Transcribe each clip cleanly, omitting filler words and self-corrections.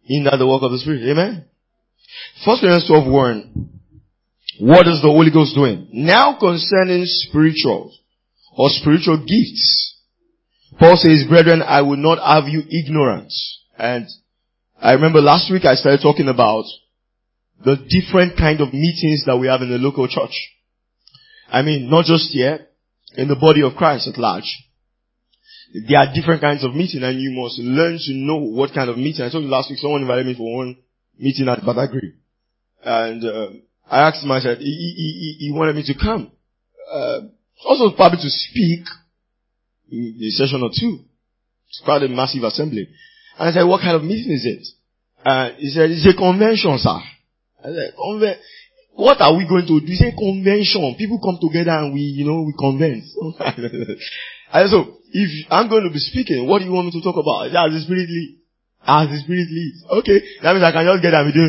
In that the work of the Spirit. Amen. 1 Corinthians 12:1. What is the Holy Ghost doing? Now concerning spiritual or spiritual gifts. Paul says, brethren, I will not have you ignorant. And I remember last week I started talking about the different kind of meetings that we have in the local church. I mean, not just here, in the body of Christ at large. There are different kinds of meeting, and you must learn to know what kind of meeting. I told you last week, someone invited me for one meeting at Badagry. And I asked him, I said, he wanted me to come. Also probably to speak in a session or two. It's quite a massive assembly. And I said, what kind of meeting is it? He said, it's a convention, sir. I said, what are we going to do? He said, convention. People come together and we convene. I said, so, if I'm going to be speaking, what do you want me to talk about? As the Spirit leads. As the Spirit leads. Okay. That means I can just get there and be doing,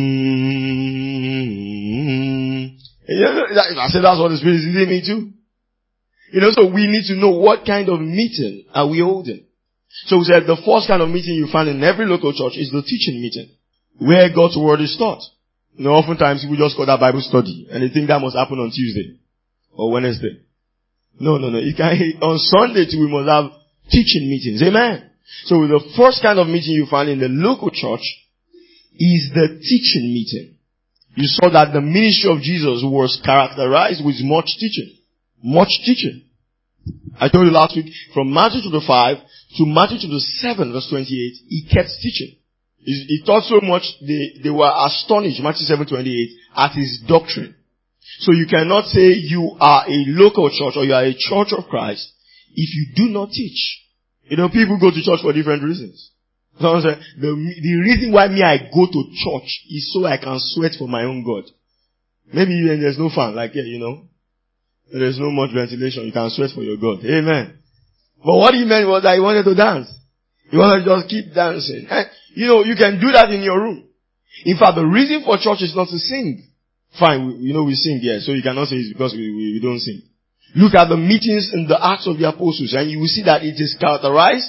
I said that's what the Spirit is leading me to. So we need to know what kind of meeting are we holding. So we said the first kind of meeting you find in every local church is the teaching meeting, where God's word is taught. Oftentimes people just call that Bible study, and they think that must happen on Tuesday or Wednesday. No. On Sunday too, we must have teaching meetings. Amen. So the first kind of meeting you find in the local church is the teaching meeting. You saw that the ministry of Jesus was characterized with much teaching. Much teaching. I told you last week, from Matthew chapter 5 to Matthew chapter 7 verse 28, he kept teaching. He taught so much, they were astonished, Matthew 7:28, at his doctrine. So you cannot say you are a local church or you are a church of Christ if you do not teach. People go to church for different reasons. So the reason why I go to church is so I can sweat for my own God. Maybe when there's no fan, there's no much ventilation, you can sweat for your God. Amen. But what he meant was that he wanted to dance. He wanted to just keep dancing. And, you can do that in your room. In fact, the reason for church is not to sing. Fine, we sing here, so you cannot say it's because we don't sing. Look at the meetings in the Acts of the Apostles, and you will see that it is characterized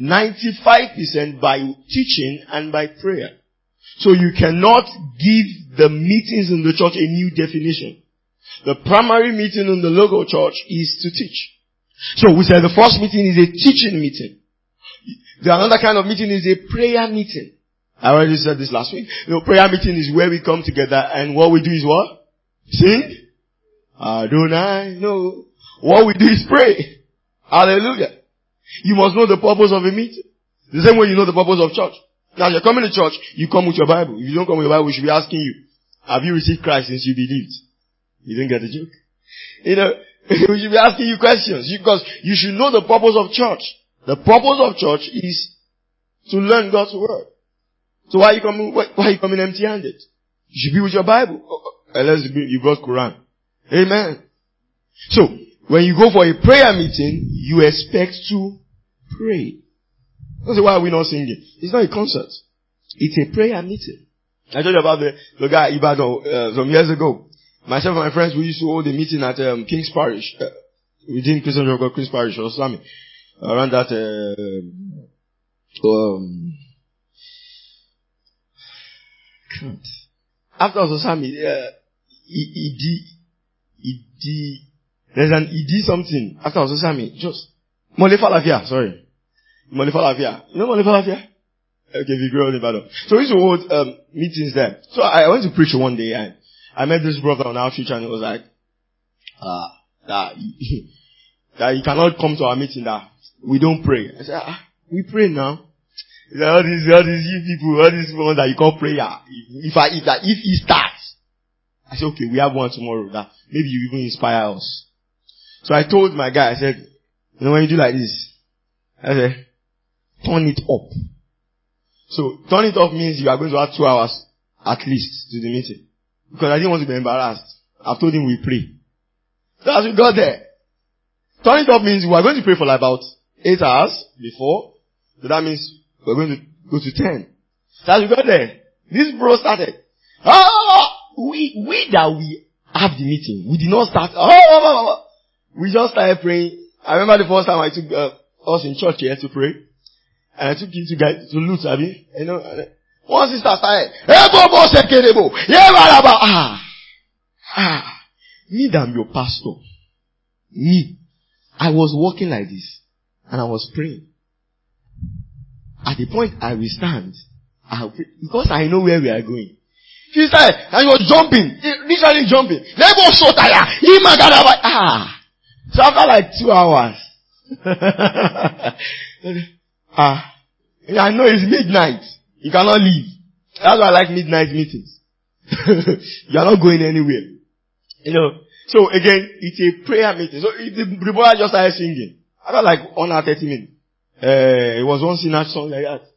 95% by teaching and by prayer. So you cannot give the meetings in the church a new definition. The primary meeting in the local church is to teach. So we said the first meeting is a teaching meeting. The another kind of meeting is a prayer meeting. I already said this last week. Prayer meeting is where we come together and what we do is what? Sing? Adonai. No. What we do is pray. Hallelujah. You must know the purpose of a meeting. The same way you know the purpose of church. Now you're coming to church, you come with your Bible. If you don't come with your Bible, we should be asking you, have you received Christ since you believed? You didn't get the joke. We should be asking you questions because you should know the purpose of church. The purpose of church is to learn God's word. So why are you coming empty-handed? You should be with your Bible. Unless you got Quran. Amen. So, when you go for a prayer meeting, you expect to pray. Don't say, why are we not singing? It's not a concert. It's a prayer meeting. I told you about the guy Ibadan some years ago. Myself and my friends, we used to hold a meeting at King's Parish. Within Christian Church called King's Parish or Islamic. Around that after Ososami, there's an ED something after Ososami. Just Molefalafia, sorry. Molefalafia. You know Molefalafia? Okay, we grew up in Ibadan. So we used to hold meetings there. So I went to preach one day and I met this brother on outreach and he was like, that he cannot come to our meeting that we don't pray. I said, we pray now. All these you people, all these ones that you call prayer. If he starts, I said, okay, we have one tomorrow that maybe you even inspire us. So I told my guy, I said, when you do like this, I said, turn it up. So turn it up means you are going to have 2 hours at least to the meeting. Because I didn't want to be embarrassed. I've told him we pray. So as we got there, turn it up means we are going to pray for like about 8 hours before. So that means we're going to go to 10. So as we got there, this bro started. We have the meeting. We did not start. We just started praying. I remember the first time I took us in church here to pray. And I took you to Lut, One sister started, me than your pastor. Me. I was walking like this. And I was praying. At the point I will stand. Because I know where we are going. She started, and he was jumping. Literally jumping. So after like 2 hours. I know it's midnight. You cannot leave. That's why I like midnight meetings. You are not going anywhere. You know. So again, it's a prayer meeting. So the boy just started singing. After like 1 hour 30 minutes. It was one sinach song like that.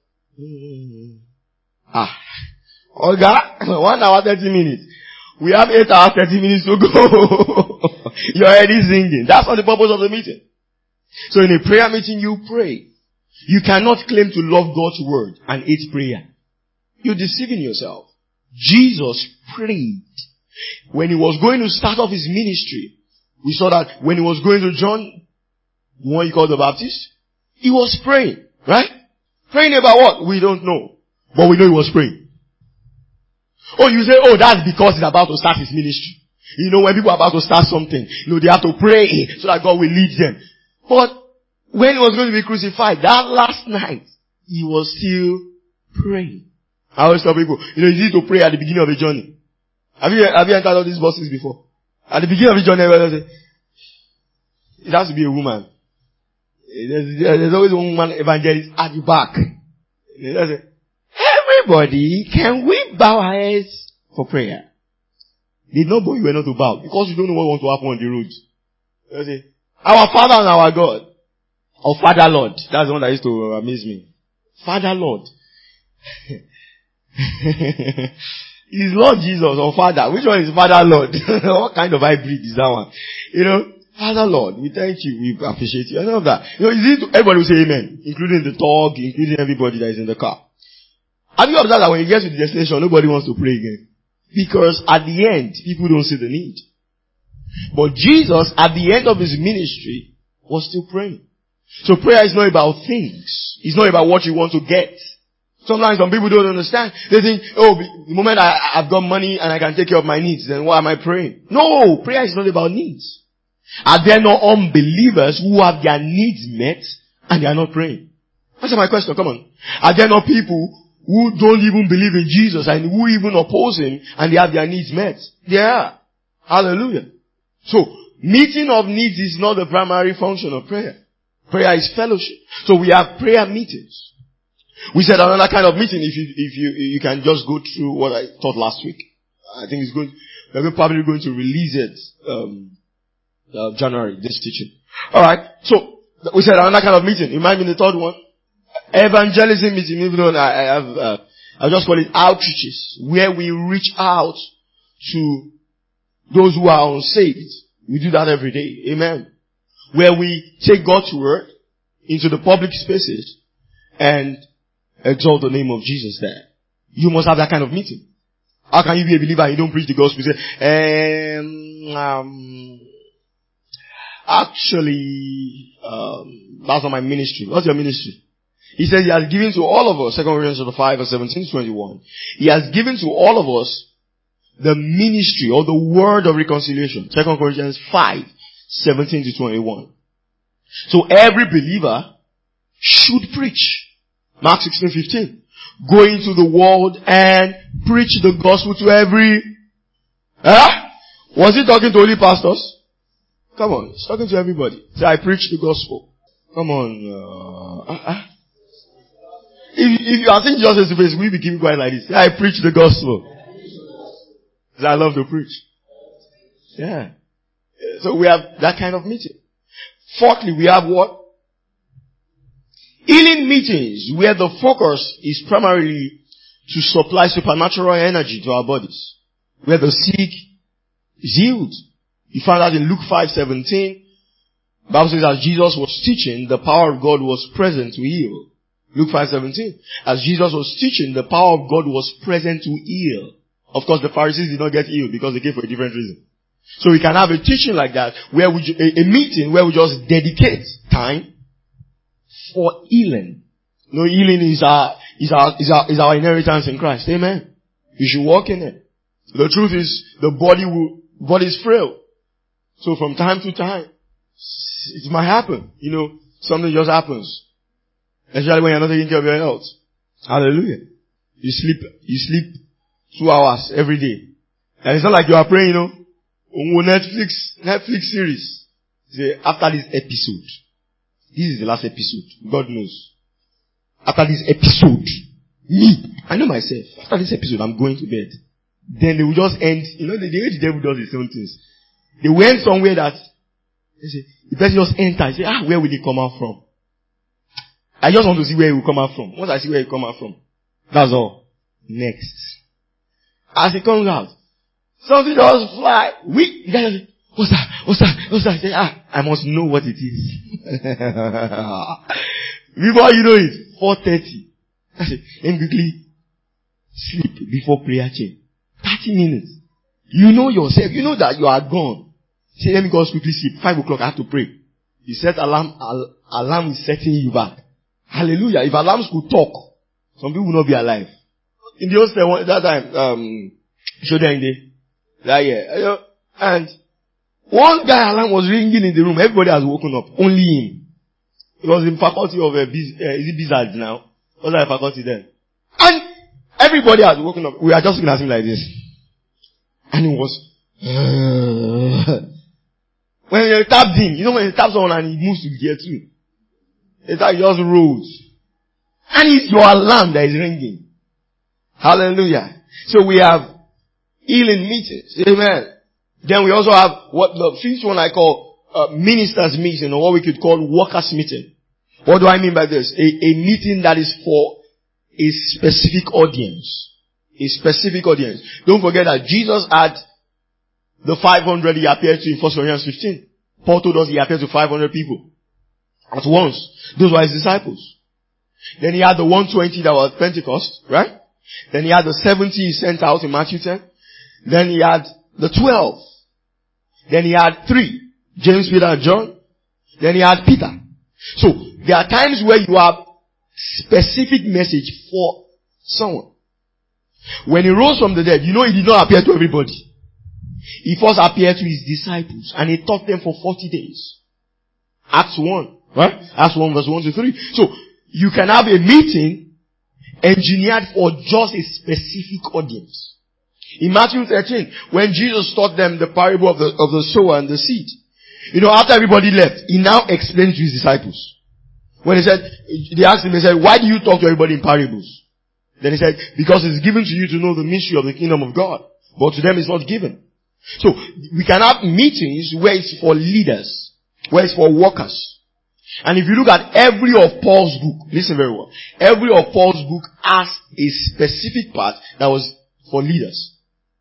Olga, 1 hour 30 minutes. We have 8 hours 30 minutes to go. You're already singing. That's not the purpose of the meeting. So in a prayer meeting, you pray. You cannot claim to love God's word and hate prayer. You're deceiving yourself. Jesus prayed. When he was going to start off his ministry, we saw that when he was going to John, the one you call the Baptist, he was praying, right? Praying about what? We don't know. But we know he was praying. Oh, you say, oh, that's because he's about to start his ministry. You know, when people are about to start something, they have to pray so that God will lead them. But when he was going to be crucified, that last night, he was still praying. I always tell people, you need to pray at the beginning of a journey. Have you entered all these buses before? At the beginning of the journey, it has to be a woman. There's always one woman evangelist at the back. Everybody, can we bow our heads for prayer? They know you were not to bow because you don't know what wants to happen on the road. Our Father and our God. Or Father Lord. That's the one that used to amaze me. Father Lord. Is Lord Jesus or Father? Which one is Father Lord? What kind of hybrid is that one? Father Lord, we thank you, we appreciate you, and all of that. Everybody will say amen, including the dog, including everybody that is in the car. Have you observed that when you get to the destination, nobody wants to pray again? Because at the end, people don't see the need. But Jesus, at the end of his ministry, was still praying. So prayer is not about things. It's not about what you want to get. Sometimes some people don't understand. They think, the moment I've got money and I can take care of my needs, then why am I praying? No, prayer is not about needs. Are there no unbelievers who have their needs met and they are not praying? Answer my question, come on. Are there not people who don't even believe in Jesus and who even oppose him and they have their needs met? There are. Hallelujah. So, meeting of needs is not the primary function of prayer. Prayer is fellowship. So we have prayer meetings. We said another kind of meeting, if you can just go through what I taught last week. I think we're probably going to release it, January, this teaching. Alright, so, we said another kind of meeting. It might be the third one. Evangelism meeting, even though I just call it outreaches, where we reach out to those who are unsaved. We do that every day. Amen. Where we take God's word into the public spaces and exalt the name of Jesus there. You must have that kind of meeting. How can you be a believer and you don't preach the gospel? You say, actually, that's not my ministry. What's your ministry? He says he has given to all of us, 2 Corinthians 5 verse 17 to 21. He has given to all of us the ministry or the word of reconciliation. 2 Corinthians 5, 17 to 21. So every believer should preach. Mark 16:15. Go into the world and preach the gospel to every... Was he talking to only pastors? Come on, he's talking to everybody. Say, I preach the gospel. Come on. If you are saying Jesus is face, we be keeping quiet like this. Say, I preach the gospel. Say, I love to preach. Yeah. So we have that kind of meeting. Fourthly, we have what? Healing meetings, where the focus is primarily to supply supernatural energy to our bodies. Where the sick is healed. You find that in Luke 5:17. The Bible says as Jesus was teaching, the power of God was present to heal. Luke 5:17. As Jesus was teaching, the power of God was present to heal. Of course, the Pharisees did not get healed because they came for a different reason. So we can have a teaching like that, where a meeting where we just dedicate time for healing. No, healing is our inheritance in Christ. Amen. You should walk in it. The truth is, the body is frail. So from time to time, it might happen. Something just happens. Especially when you're not taking care of your health. Hallelujah. You sleep 2 hours every day. And it's not like you are praying, Netflix series. Say, after this episode. This is the last episode. God knows. After this episode, I know myself. After this episode, I'm going to bed. Then they will just end. The way the devil does his own things. They went somewhere that, they say, the person just enters. Say, where will he come out from? I just want to see where he will come out from. Once I see where he will come out from, that's all. Next. As he comes out, something just fly. The guy just say, what's that? I say, I must know what it is. Before you know it, 4:30. I say, let me quickly sleep before prayer chain. 30 minutes. You know yourself. You know that you are gone. Say, let me go quickly sleep. 5 o'clock, I have to pray. You set alarm is setting you back. Hallelujah. If alarms could talk, some people will not be alive. In the old that time, that year. And one guy alarm was ringing in the room. Everybody has woken up. Only him. It was in faculty of is it Bizarre now? What's that faculty then? And everybody has woken up. We are just looking at him like this. And he was when you tapped him, when you tap someone and he moves to gear 2. It's like he just rolls. And it's your alarm that is ringing. Hallelujah. So we have healing meetings. Amen. Then we also have what the fifth one I call ministers meeting, or what we could call workers meeting. What do I mean by this? A meeting that is for a specific audience. A specific audience. Don't forget that Jesus had the 500 he appeared to in 1 Corinthians 15. Paul told us he appeared to 500 people at once. Those were his disciples. Then he had the 120 that was Pentecost, right? Then he had the 70 he sent out in Matthew 10. Then he had the 12. Then he had 3. James, Peter, and John. Then he had Peter. So, there are times where you have specific message for someone. When he rose from the dead, he did not appear to everybody. He first appeared to his disciples and he taught them for 40 days. Acts 1, right? Acts 1 verse 1 to 3. So, you can have a meeting engineered for just a specific audience. In Matthew 13, when Jesus taught them the parable of the sower and the seed, after everybody left, he now explained to his disciples. When they asked him, why do you talk to everybody in parables? Then he said, because it's given to you to know the mystery of the kingdom of God, but to them it's not given. So, we can have meetings where it's for leaders, where it's for workers. And if you look at every of Paul's book, listen very well, every of Paul's book has a specific part that was for leaders.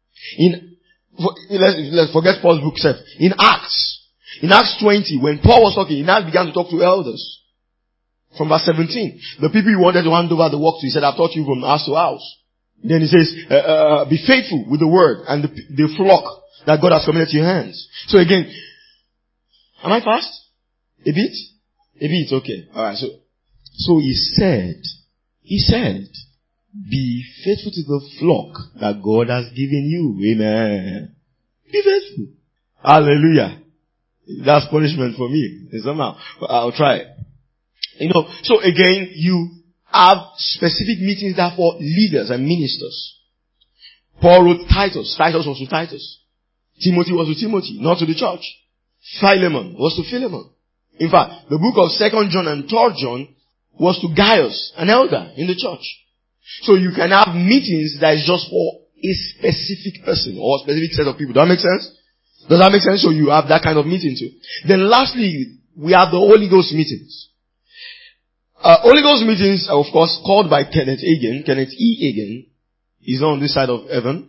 Let's forget Paul's book itself. In Acts 20, when Paul was talking, he now began to talk to elders. From verse 17, the people he wanted to hand over the work to, he said, I've taught you from house to house. Then he says, be faithful with the word and the flock that God has committed to your hands. So again, am I fast? A bit? A bit, okay. Alright, so he said, be faithful to the flock that God has given you. Amen. Be faithful. Hallelujah. That's punishment for me. Somehow. I'll try it. So again, you have specific meetings that are for leaders and ministers. Paul wrote Titus. Titus was to Titus. Timothy was to Timothy, not to the church. Philemon was to Philemon. In fact, the book of 2 John and 3 John was to Gaius, an elder in the church. So you can have meetings that is just for a specific person or a specific set of people. Does that make sense? Does that make sense? So you have that kind of meeting too. Then lastly, we have the Holy Ghost meetings. Holy Ghost meetings are of course called by Kenneth Hagin. Kenneth E. Hagin. He's on this side of heaven.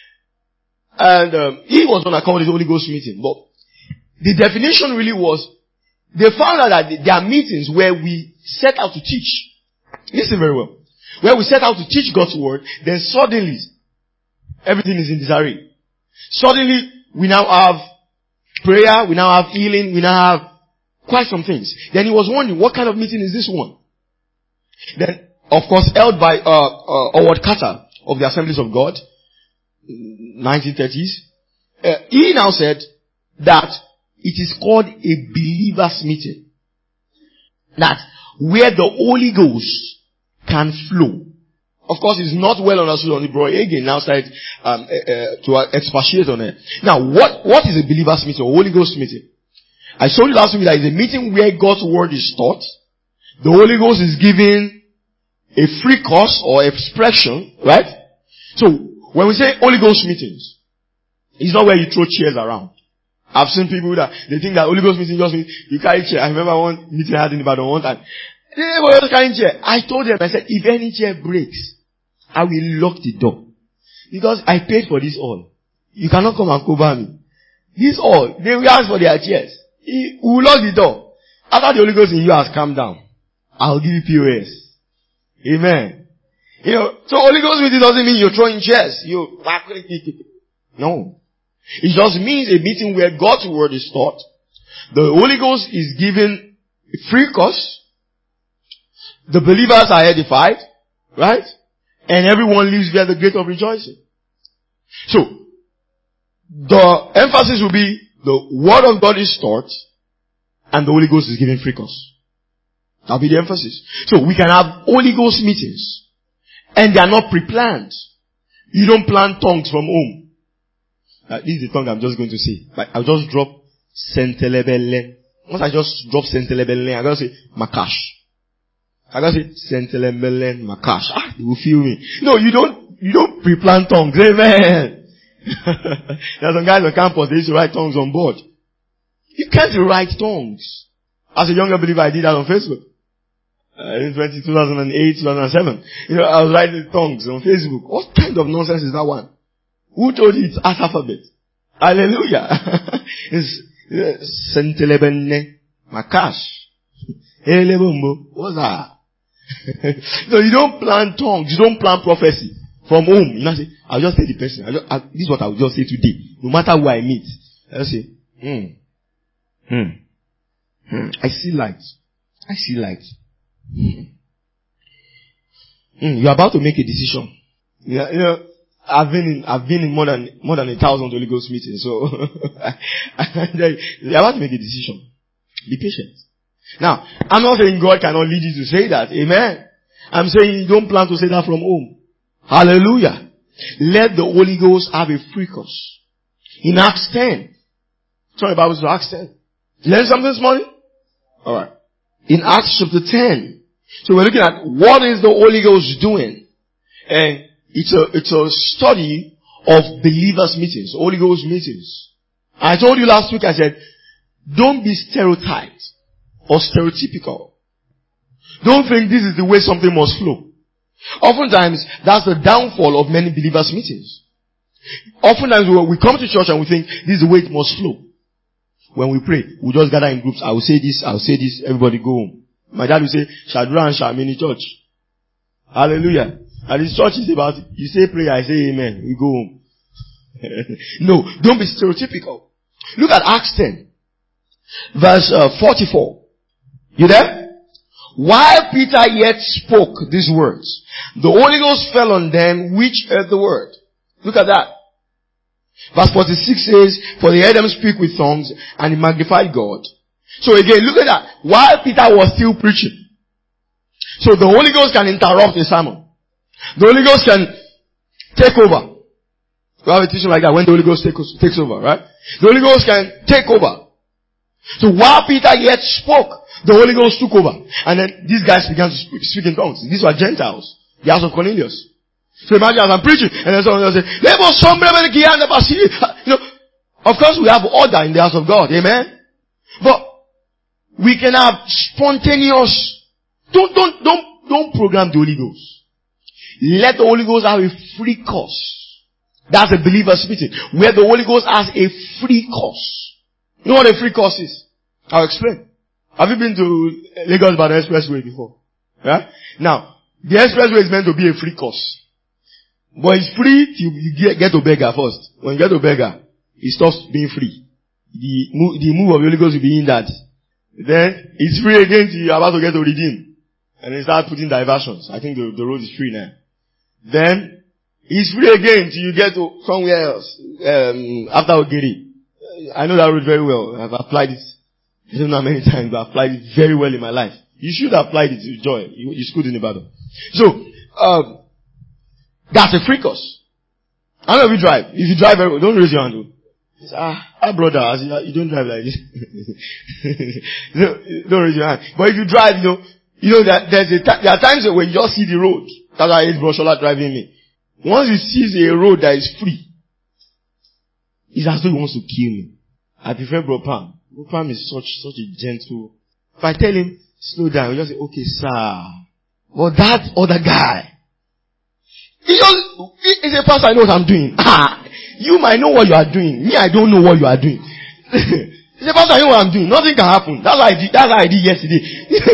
And he was going to call it Holy Ghost meeting. But the definition really was, they found out that there are meetings where we set out to teach. Listen very well. Where we set out to teach God's word, then suddenly, everything is in disarray. Suddenly, we now have prayer, we now have healing, we now have quite some things. Then he was wondering, what kind of meeting is this one? Then, of course, held by Howard Carter of the Assemblies of God, 1930s. He now said that it is called a believers' meeting. That where the Holy Ghost can flow. Of course, it's not well understood on the Brother Hagin now started to expatiate on it. Now, what is a believers' meeting or Holy Ghost meeting? I showed you last week that it's a meeting where God's word is taught. The Holy Ghost is given a free course or expression, right? So, when we say Holy Ghost meetings, it's not where you throw chairs around. I've seen people that, they think that Holy Ghost meeting just means you carry chair. I remember one meeting I had in Ibadan one time. They were just carrying chair. I told them, I said, if any chair breaks, I will lock the door. Because I paid for this all. You cannot come and cover me. This all, they will ask for their chairs. We will lock the door. After the Holy Ghost in you has calmed down, I'll give you POS. Amen. You know, so Holy Ghost meeting doesn't mean you're throwing chairs. No. It just means a meeting where God's word is taught. The Holy Ghost is given a free course. The believers are edified. Right? And everyone lives via the gate of rejoicing. So, the emphasis will be the word of God is taught and the Holy Ghost is given free course. That'll be the emphasis. So we can have Holy Ghost meetings and they are not pre-planned. You don't plan tongues from home. This is the tongue I'm just going to say. Like I'll just drop Sentelebele. Once I just drop Sentelebele, I'm going to say Makash. I'm going to say Sentelebele Makash. They will feel me. No, you don't pre-plan tongues. Amen. There's some guys on campus, they used to write tongues on board. You can't write tongues. As a younger believer, I did that on Facebook. In 2008, 2007. You know, I was writing tongues on Facebook. What kind of nonsense is that one? Who told you it's as alphabet? Hallelujah. It's Sentelebene Makash. What's that? So you don't plan tongues. You don't plan prophecy from home. You know, say, I'll just say the person. This is what I'll just say today. No matter who I meet. I'll say, I see light. I see light. You're about to make a decision. Yeah, you know, I've been in more than 1,000 Holy Ghost meetings, so you're about to make a decision. Be patient. Now, I'm not saying God cannot lead you to say that. Amen. I'm saying you don't plan to say that from home. Hallelujah. Let the Holy Ghost have a free course. In Acts 10. Turn the Bible to Acts 10. Learn something this morning? Alright. In Acts chapter 10. So we're looking at what is the Holy Ghost doing. And it's a study of believers meetings, Holy Ghost meetings. I told you last week, I said, don't be stereotyped or stereotypical. Don't think this is the way something must flow. Oftentimes, that's the downfall of many believers meetings. Oftentimes we come to church and we think this is the way it must flow. When we pray, we just gather in groups. I will say this, everybody go home. My dad will say, Shadura and Shamini church. Hallelujah. And this church is about, you say prayer, I say amen. We go home. No, don't be stereotypical. Look at Acts 10. Verse 44. You there? While Peter yet spoke these words, the Holy Ghost fell on them which heard the word. Look at that. Verse 46 says, for they heard them speak with tongues, and he magnified God. So again, look at that. While Peter was still preaching. So the Holy Ghost can interrupt a sermon. The Holy Ghost can take over. We have a teaching like that when the Holy Ghost takes over, right? The Holy Ghost can take over. So while Peter yet spoke, the Holy Ghost took over. And then these guys began to speak in tongues. These were Gentiles. The house of Cornelius. So imagine as I'm preaching, and then someone will say, you know, of course we have order in the house of God. Amen? But we can have spontaneous, don't program the Holy Ghost. Let the Holy Ghost have a free course. That's a believer's meeting. Where the Holy Ghost has a free course. You know what a free course is? I'll explain. Have you been to Lagos by the expressway before? Yeah? Now, the expressway is meant to be a free course. But it's free till you get to beggar first. When you get to beggar, it stops being free. The move of the Holy Ghost will be in that. Then, it's free again till you're about to get to redeem. And they start putting diversions. I think the road is free now. Then, it's free again till you get to somewhere else, after Ogiri. I know that road very well. I've applied it, I don't know how many times, but I've applied it very well in my life. You should have applied it with joy. You schooled in Ibadan. So, that's a free course. I don't know if you drive. If you drive very well, don't raise your hand. Brother, you don't drive like this. Don't raise your hand. But if you drive, you know that there are times when you just see the road. That's why I hate Broshola driving me. Once he sees a road that is free, it's as though he wants to kill me. I prefer Bro Pam. Bro Pam is such a gentle. If I tell him, slow down, he'll just say, okay, sir. But that other guy, he said, Pastor, I know what I'm doing. You might know what you are doing. Me, I don't know what you are doing. He said, Pastor, I know what I'm doing. Nothing can happen. That's what I did yesterday.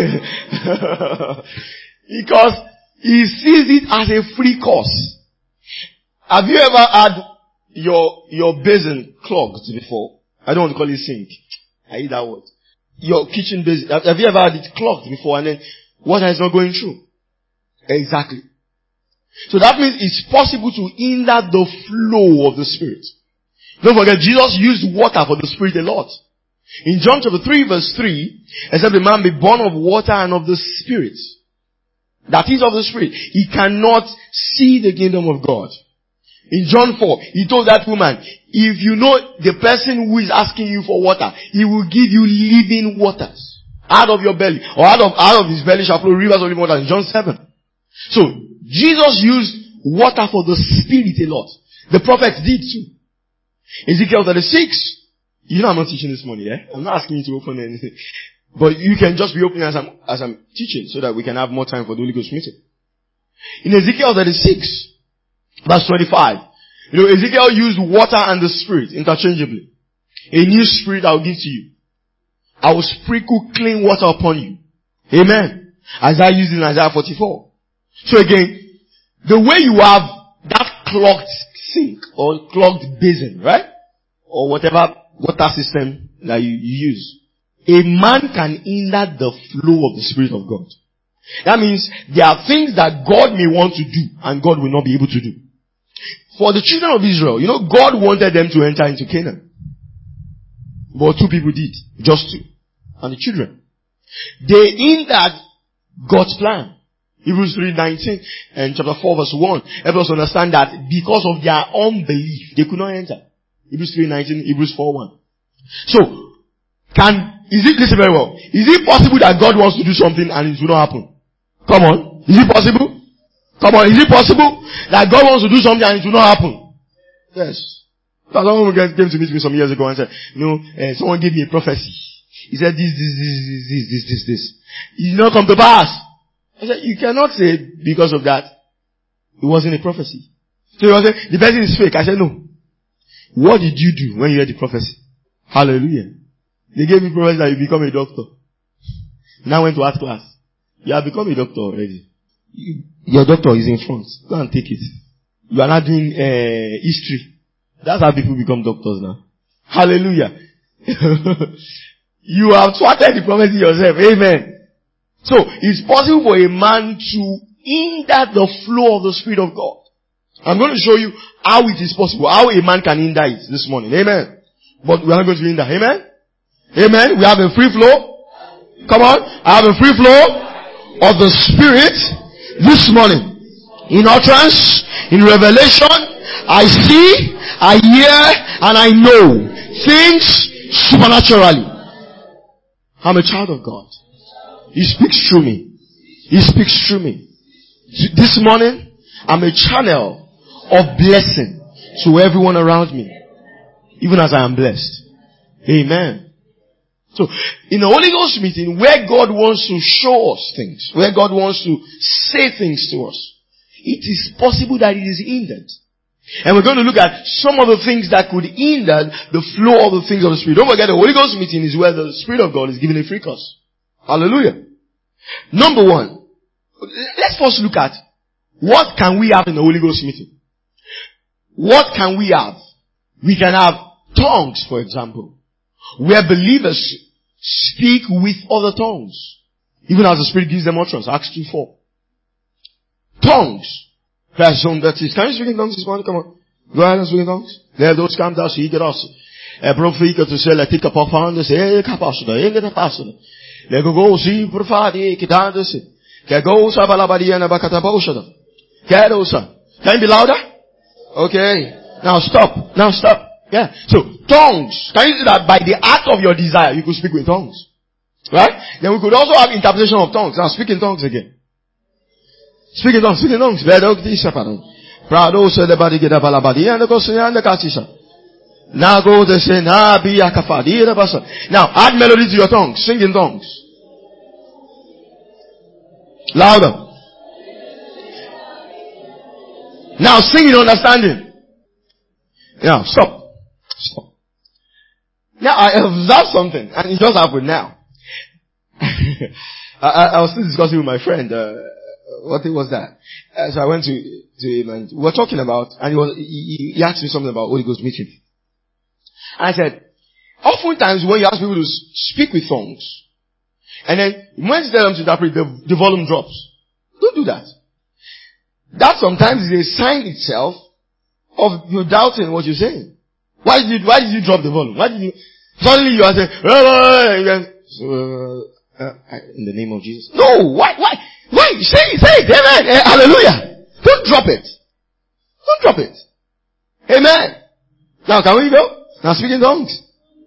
Because he sees it as a free course. Have you ever had your basin clogged before? I don't want to call it sink. I hate that word. Your kitchen basin. Have you ever had it clogged before and then water is not going through? Exactly. So that means it's possible to hinder the flow of the Spirit. Don't forget, Jesus used water for the Spirit a lot. In John chapter 3 verse 3, except a man be born of water and of the Spirit, that is of the Spirit, he cannot see the kingdom of God. In John 4, he told that woman, if you know the person who is asking you for water, he will give you living waters out of your belly, or out of his belly shall flow rivers of living water. In John 7. So, Jesus used water for the Spirit a lot. The prophets did too. Ezekiel 36. You know I'm not teaching this morning, eh? I'm not asking you to open anything. But you can just be opening as I'm teaching so that we can have more time for the Holy Ghost meeting. In Ezekiel 36, verse 25. Ezekiel used water and the Spirit interchangeably. A new spirit I will give to you. I will sprinkle clean water upon you. Amen. Isaiah used in Isaiah 44. So again, the way you have that clogged sink or clogged basin, right? Or whatever water system that you use, a man can hinder the flow of the Spirit of God. That means there are things that God may want to do and God will not be able to do. For the children of Israel, God wanted them to enter into Canaan. But 2 people did. Just 2. And the children. They hindered God's plan. Hebrews 3:19 and chapter 4 verse 1 help us understand that because of their unbelief, they could not enter. Hebrews 3:19, Hebrews 4:1. So, listen very well. Is it possible that God wants to do something and it will not happen? Come on. Is it possible? Come on. Is it possible that God wants to do something and it will not happen? Yes. Someone came to meet me some years ago and said, someone gave me a prophecy. He said this. It did not come to pass. I said, you cannot say because of that, it wasn't a prophecy. So he was saying, the person is fake. I said, no. What did you do when you heard the prophecy? Hallelujah. They gave me prophecy that you become a doctor. Now went to art class. You have become a doctor already. Your doctor is in front. Go and take it. You are not doing history. That's how people become doctors now. Hallelujah. You have thwarted the prophecy yourself. Amen. So, it's possible for a man to hinder the flow of the Spirit of God. I'm going to show you how it is possible, how a man can hinder it this morning. Amen. But we are not going to hinder. Amen. Amen. We have a free flow. Come on. I have a free flow of the Spirit this morning. In utterance, in revelation, I see, I hear, and I know things supernaturally. I'm a child of God. He speaks through me. He speaks through me. This morning, I'm a channel of blessing to everyone around me. Even as I am blessed. Amen. So, in the Holy Ghost meeting, where God wants to show us things, where God wants to say things to us, it is possible that it is hindered. And we're going to look at some of the things that could hinder the flow of the things of the Spirit. Don't forget, the Holy Ghost meeting is where the Spirit of God is given a free course. Hallelujah. Number 1, let's first look at what can we have in the Holy Ghost meeting. What can we have? We can have tongues, for example, where believers speak with other tongues. Even as the Spirit gives them utterance. Acts 2:4. Tongues. That's on that is. Can you speak in tongues this morning? Come on. Go ahead and speak in tongues. There those come down, so you get us. Profika to say, let take a puff on this, let go see profadi, kitandus. Go sabalabadi and abakatabosha. Gadosa. Can you be louder? Okay. Now stop. Now stop. Yeah. So, tongues. Can you see that by the act of your desire, you could speak with tongues? Right? Then we could also have interpretation of tongues. Now speak in tongues again. Speak in tongues, speak in tongues. Prado said the body get a balabadi and the gossip and the kasisa. Now go to say, na be a kafadi. Now add melody to your tongue. Sing in tongues. Louder. Now sing in understanding. Now stop. Stop. Now I observed something and it just happened now. I was still discussing with my friend, what thing was that? So I went to him and we were talking about, and he asked me something about Holy Ghost meeting. And I said, oftentimes when you ask people to speak with tongues, and then when you tell them to interpret, the volume drops. Don't do that. That sometimes is a sign itself of you doubting what you're saying. Why did you drop the volume? Why did you, suddenly you are saying, in the name of Jesus. No, why? Say it, amen, hallelujah. Don't drop it. Don't drop it. Amen. Now can we go? Now speak in tongues.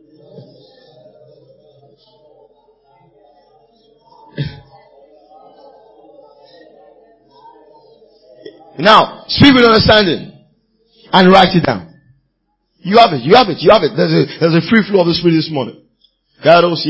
Now, speak with understanding. And write it down. You have it. There's a free flow of the Spirit this morning. God is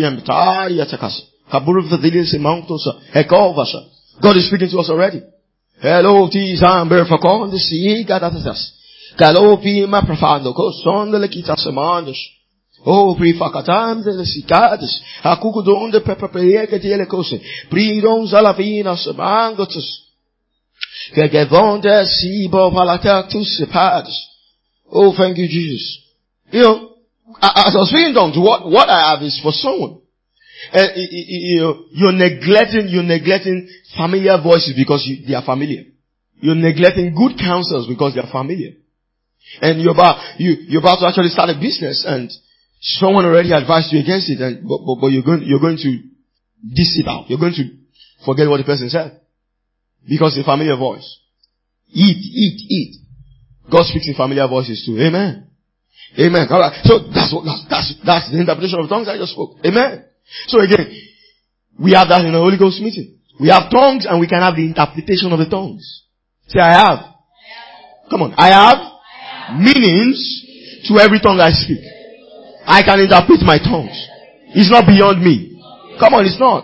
speaking to us already. Hello, Tizamber for calling the sea, God at us. Galopi ma profando, son de la quita semandos. Oh, prefacatams de las cicadas. Hakuku de pepper que tiene cose. Pridons a la vina semangotus. Que gevonde sibo palactus sepadas. Oh, thank you, Jesus. You know, as I was speaking tongues, what I have is for someone. You're neglecting familiar voices because they are familiar. You're neglecting good counsels because they are familiar. And you're about to actually start a business and someone already advised you against it but you're going to diss it out. You're going to forget what the person said. Because it's a familiar voice. Eat. God speaks in familiar voices too. Amen. Amen. Alright. So that's the interpretation of tongues I just spoke. Amen. So again, we have that in a Holy Ghost meeting. We have tongues and we can have the interpretation of the tongues. Say, I have. Come on. I have meanings to every tongue I speak. I can interpret my tongues. It's not beyond me. Come on, it's not.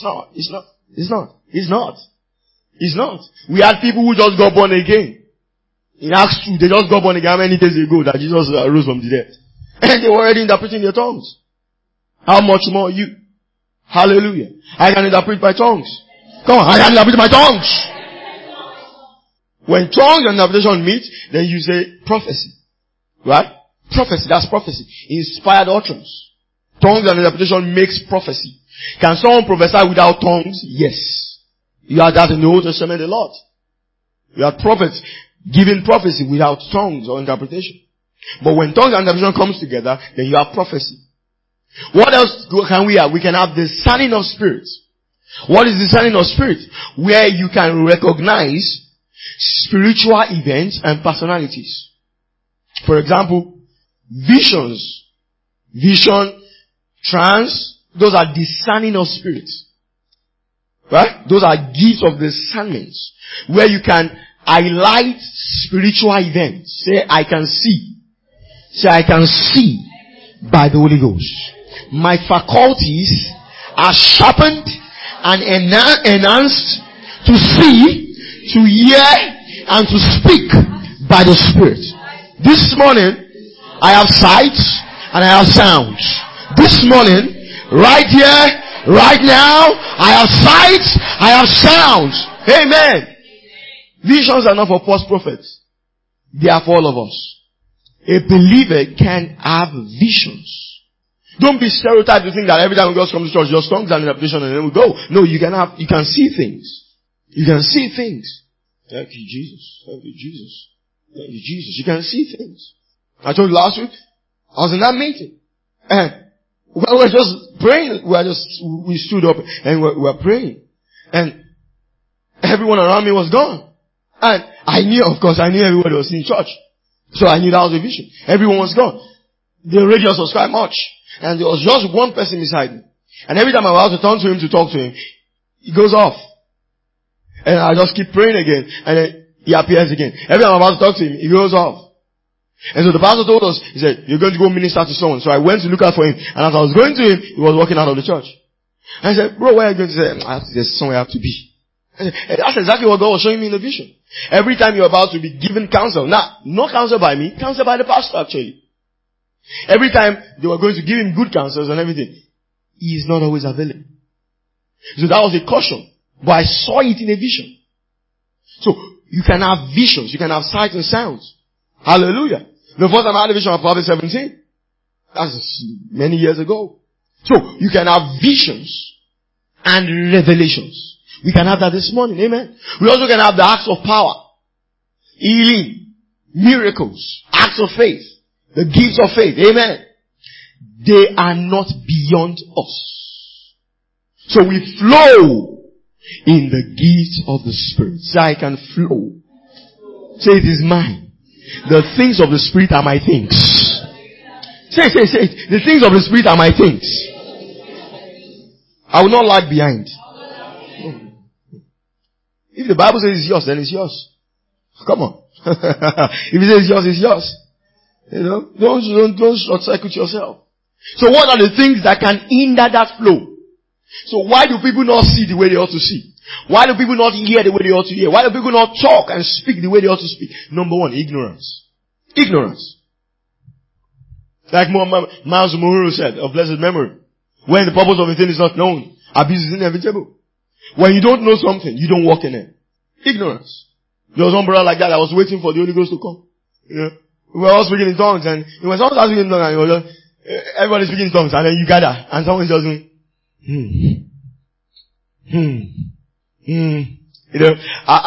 We had people who just got born again. In Acts 2, they just got born again how many days ago that Jesus rose from the dead. And they were already interpreting their tongues. How much more you? Hallelujah. I can interpret my tongues. Come on, I can interpret my tongues. When tongues and interpretation meet, then you say prophecy. Right? Prophecy, that's prophecy. Inspired utterance. Tongues and interpretation makes prophecy. Can someone prophesy without tongues? Yes. You have that in the Old Testament a lot. You have prophets giving prophecy without tongues or interpretation. But when tongues and interpretation comes together, then you have prophecy. What else can we have? We can have discerning of spirits. What is discerning of spirit? Where you can recognize spiritual events and personalities. For example, vision, trance, those are discerning of spirits. Right? Those are gifts of discernment. Where you can highlight spiritual events. Say, I can see. Say, I can see by the Holy Ghost. My faculties are sharpened and enhanced to see, to hear, and to speak by the Spirit. This morning, I have sight and I have sound. This morning, right here, right now, I have sight, I have sound. Amen. Visions are not for false prophets. They are for all of us. A believer can have visions. Don't be stereotyped to think that every time we just come to church, just tongues and interpretation and then we go. No, you can see things. You can see things. Thank you, Jesus. Thank you, Jesus. Thank you, Jesus. You can see things. I told you last week, I was in that meeting. And we were just praying. We stood up and we were praying. And everyone around me was gone. And I knew everybody was in church. So I knew that was a vision. Everyone was gone. The radio was quite much. And there was just one person beside me. And every time I was to turn to him to talk to him, he goes off. And I just keep praying again. And then he appears again. Every time I'm about to talk to him, he goes off. And so the pastor told us, he said, you're going to go minister to someone. So I went to look out for him. And as I was going to him, he was walking out of the church. And I said, bro, where are you going to say? There's somewhere I have to be. And that's exactly what God was showing me in the vision. Every time you're about to be given counsel. Now, not counsel by me, counsel by the pastor actually. Every time they were going to give him good counsels and everything, he is not always available. So that was a caution. But I saw it in a vision. So, you can have visions. You can have sights and sounds. Hallelujah. The first time I had a vision was probably 17. That's many years ago. So, you can have visions and revelations. We can have that this morning. Amen. We also can have the acts of power. Healing. Miracles. Acts of faith. The gifts of faith. Amen. They are not beyond us. So we flow in the gifts of the Spirit. Say, I can flow. Say, it is mine. The things of the Spirit are my things. Say it. The things of the Spirit are my things. I will not lag behind. If the Bible says it's yours, then it's yours. Come on. If it says it's yours, it's yours. You know, don't short circuit yourself. So what are the things that can hinder that flow? So why do people not see the way they ought to see? Why do people not hear the way they ought to hear? Why do people not talk and speak the way they ought to speak? Number one, ignorance. Ignorance. Like Miles Monroe said, of blessed memory. When the purpose of a thing is not known, abuse is inevitable. When you don't know something, you don't walk in it. Ignorance. There was one brother like that was waiting for the Holy Ghost to come. You know? We were all speaking in tongues, and when someone starts speaking in tongues, and everybody speaking in tongues, and then you gather, and someone is just doing, You know,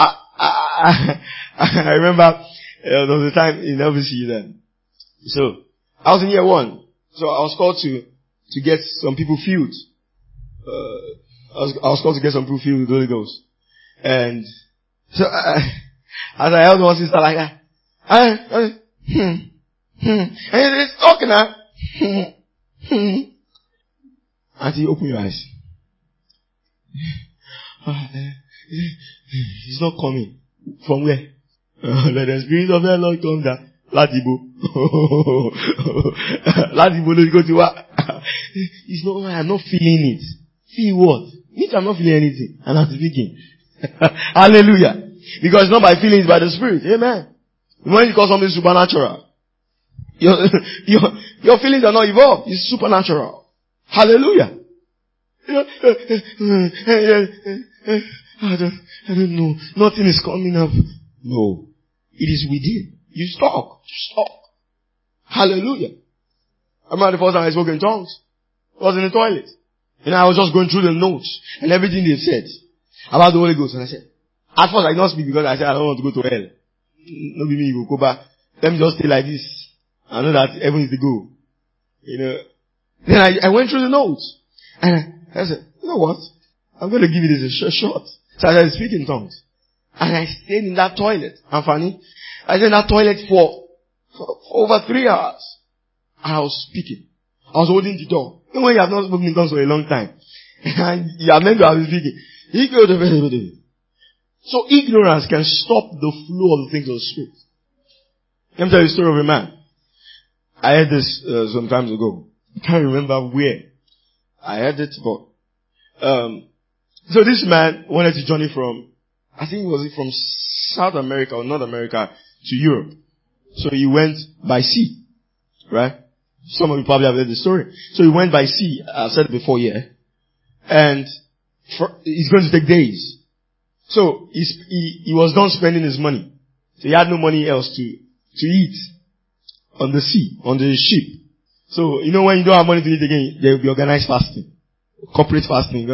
I remember there was a time in LVC then. So I was in year 1. So I was called to get some people filled. I was called to get some people filled with the Holy Ghost. And so as I held one sister like that, and it's talking now. Auntie, open your eyes. He's not coming. From where? Let the Spirit of the Lord come down. Ladibo. Ladibo, let's go to what? It's not, I'm not feeling it. Feel what? Means I'm not feeling anything. And I'm speaking. Hallelujah. Because it's not by feelings, by the Spirit. Amen. When you call something supernatural, your feelings are not evolved. It's supernatural. Hallelujah. I don't know. Nothing is coming up. No. It is within. You talk. Just talk. Hallelujah. I remember the first time I spoke in tongues. I was in the toilet. And I was just going through the notes and everything they said about the Holy Ghost. And I said, at first I did not speak because I said I don't want to go to hell. No be me, you go back. Let me just stay like this. I know that heaven is the goal. You know. Then I went through the notes. And I said, you know what? I'm going to give you this a shot. So I started speaking in tongues. And I stayed in that toilet. And funny, I stayed in that toilet for over 3 hours. And I was speaking. I was holding the door. You know when you have not spoken in tongues for a long time. And you are meant to have been speaking. So ignorance can stop the flow of the things of the Spirit. Let me tell you a story of a man. I heard this some time ago. I can't remember where I heard it, but so this man wanted to journey from, I think was it from South America or North America to Europe. So he went by sea, right? Some of you probably have heard the story. So he went by sea. I've said it before, yeah. And it's going to take days. So he was done spending his money. So he had no money else to eat on the sea, on the ship. So, when you don't have money to eat again, there will be organized fasting. Corporate fasting.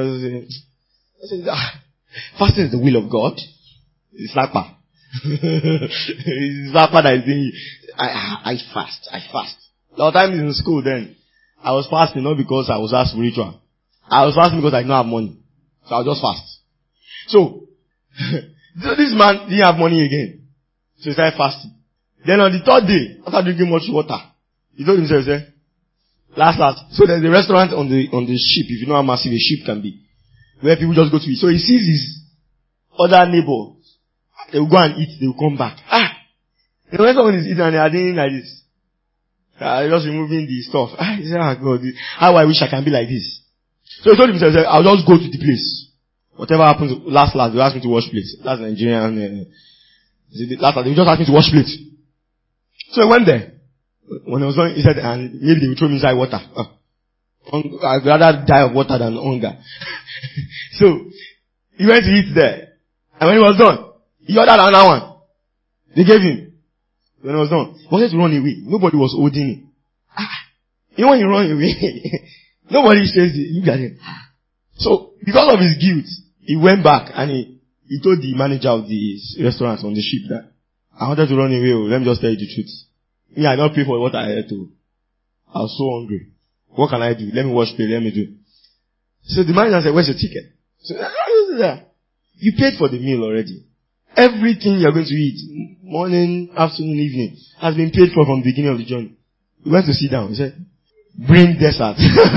Fasting is the will of God. It's Lapa. It's Lapa that is doing. I fast. A lot of times in school then, I was fasting not because I was that spiritual. I was fasting because I didn't have money. So I was just fast. So this man didn't have money again. So he started fasting. Then on the third day, after drinking much water, he told himself, last. So there's a restaurant on the ship, if you know how massive a ship can be, where people just go to eat. So he sees his other neighbors. They will go and eat, they will come back. When someone is eating and they are doing like this, just removing the stuff. He said, God, how I wish I can be like this. So he told himself, I'll just go to the place. Whatever happens, last, they ask me to wash plates. That's Nigerian. Last, they just asked me to wash plates. So he went there. When I was going, he said, and maybe they will throw me inside water. I'd rather die of water than hunger. So, he went to eat there. And when he was done, he ordered another one. They gave him. When he was done, he wanted to run away. Nobody was holding him. When he ran away, nobody says it. Look at him. So, because of his guilt, he went back and he told the manager of the restaurant on the ship that I wanted to run away. Let me just tell you the truth. I don't pay for what I had to. I was so hungry. What can I do? Let me wash plate. Let me do. So the manager said, where's your ticket? So, you paid for the meal already. Everything you're going to eat, morning, afternoon, evening, has been paid for from the beginning of the journey. He went to sit down. He said, bring dessert.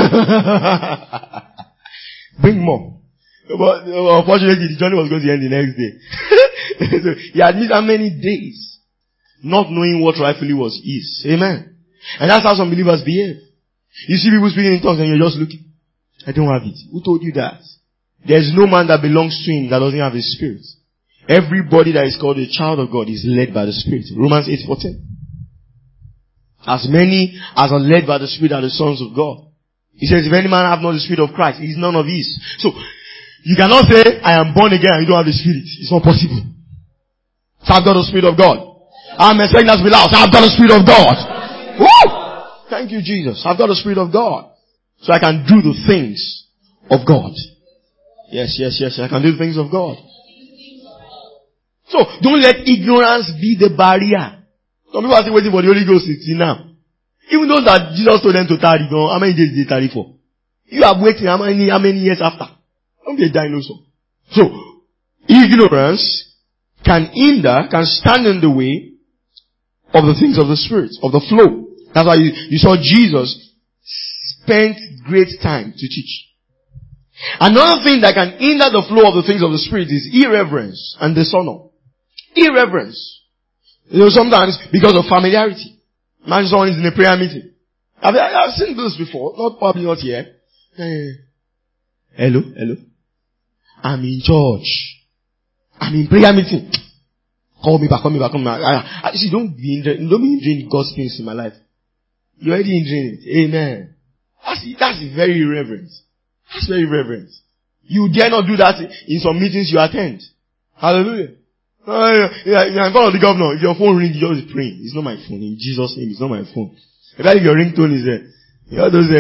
Bring more. But unfortunately, the journey was going to end the next day. So he had missed how many days not knowing what rightfully was his. Amen. And that's how some believers behave. You see people speaking in tongues and you're just looking. I don't have it. Who told you that? There's no man that belongs to him that doesn't have his spirit. Everybody that is called a child of God is led by the Spirit. Romans 8:14. As many as are led by the Spirit are the sons of God. He says, if any man have not the Spirit of Christ, he is none of his. So, you cannot say, I am born again and you don't have the Spirit. It's not possible. So I've got the Spirit of God. I'm saying that with loud. So I've got the Spirit of God. Woo! Thank you, Jesus. I've got the Spirit of God. So I can do the things of God. Yes. I can do the things of God. So, don't let ignorance be the barrier. Some people are still waiting for the Holy Ghost till now. Even those that Jesus told them to tarry, how many days did they tarry for? You are waiting how many years after? Don't be a dinosaur. So, ignorance can stand in the way of the things of the Spirit, of the flow. That's why you saw Jesus spent great time to teach. Another thing that can hinder the flow of the things of the Spirit is irreverence and dishonor. Irreverence. Sometimes because of familiarity. Imagine someone is in a prayer meeting. I've seen this before. Probably not here. Hello. I'm in church. I'm in prayer meeting. Call me back. See, don't be hindering God's things in my life. You're already hindering it. Amen. That's very irreverent. That's very irreverent. You dare not do that in some meetings you attend. Hallelujah. You're in front of the governor. If your phone rings, you're just praying. It's not my phone. In Jesus' name, it's not my phone. If your ringtone is there, all those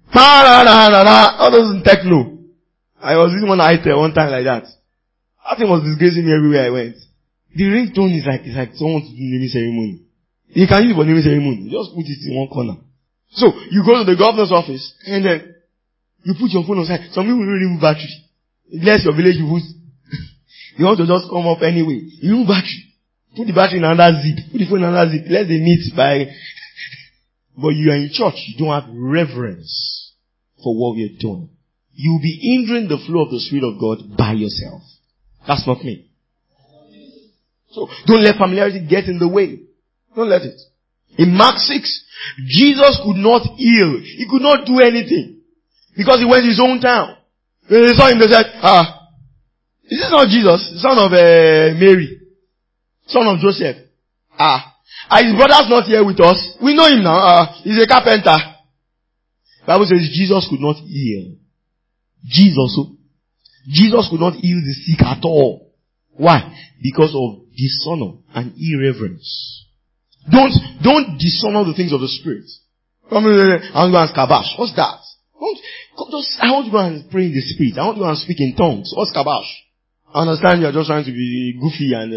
techno. I was using one item one time like that. That thing was disgracing me everywhere I went. The ringtone is like someone to do naming ceremony. You can use it for naming ceremony. Just put it in one corner. So you go to the governor's office and then you put your phone aside. Some people don't remove battery. Unless your village you want to just come up anyway. You remove battery. Put the battery in another zip. Put the phone in another zip. Let them meet by. But you are in church. You don't have reverence for what we are doing. You will be hindering the flow of the Spirit of God by yourself. That's not me. So don't let familiarity get in the way. Don't let it. In Mark 6, Jesus could not heal. He could not do anything. Because he went to his own town. When they saw him, they said, is this not Jesus, son of Mary, son of Joseph? His brother's not here with us. We know him now. He's a carpenter. The Bible says Jesus could not heal. Jesus could not heal the sick at all. Why? Because of dishonor and irreverence. Don't dishonor the things of the Spirit. I want to go and scabash. What's that? I want to go and pray in the spirit. I want to go and speak in tongues. What's scabash? I understand you're just trying to be goofy and,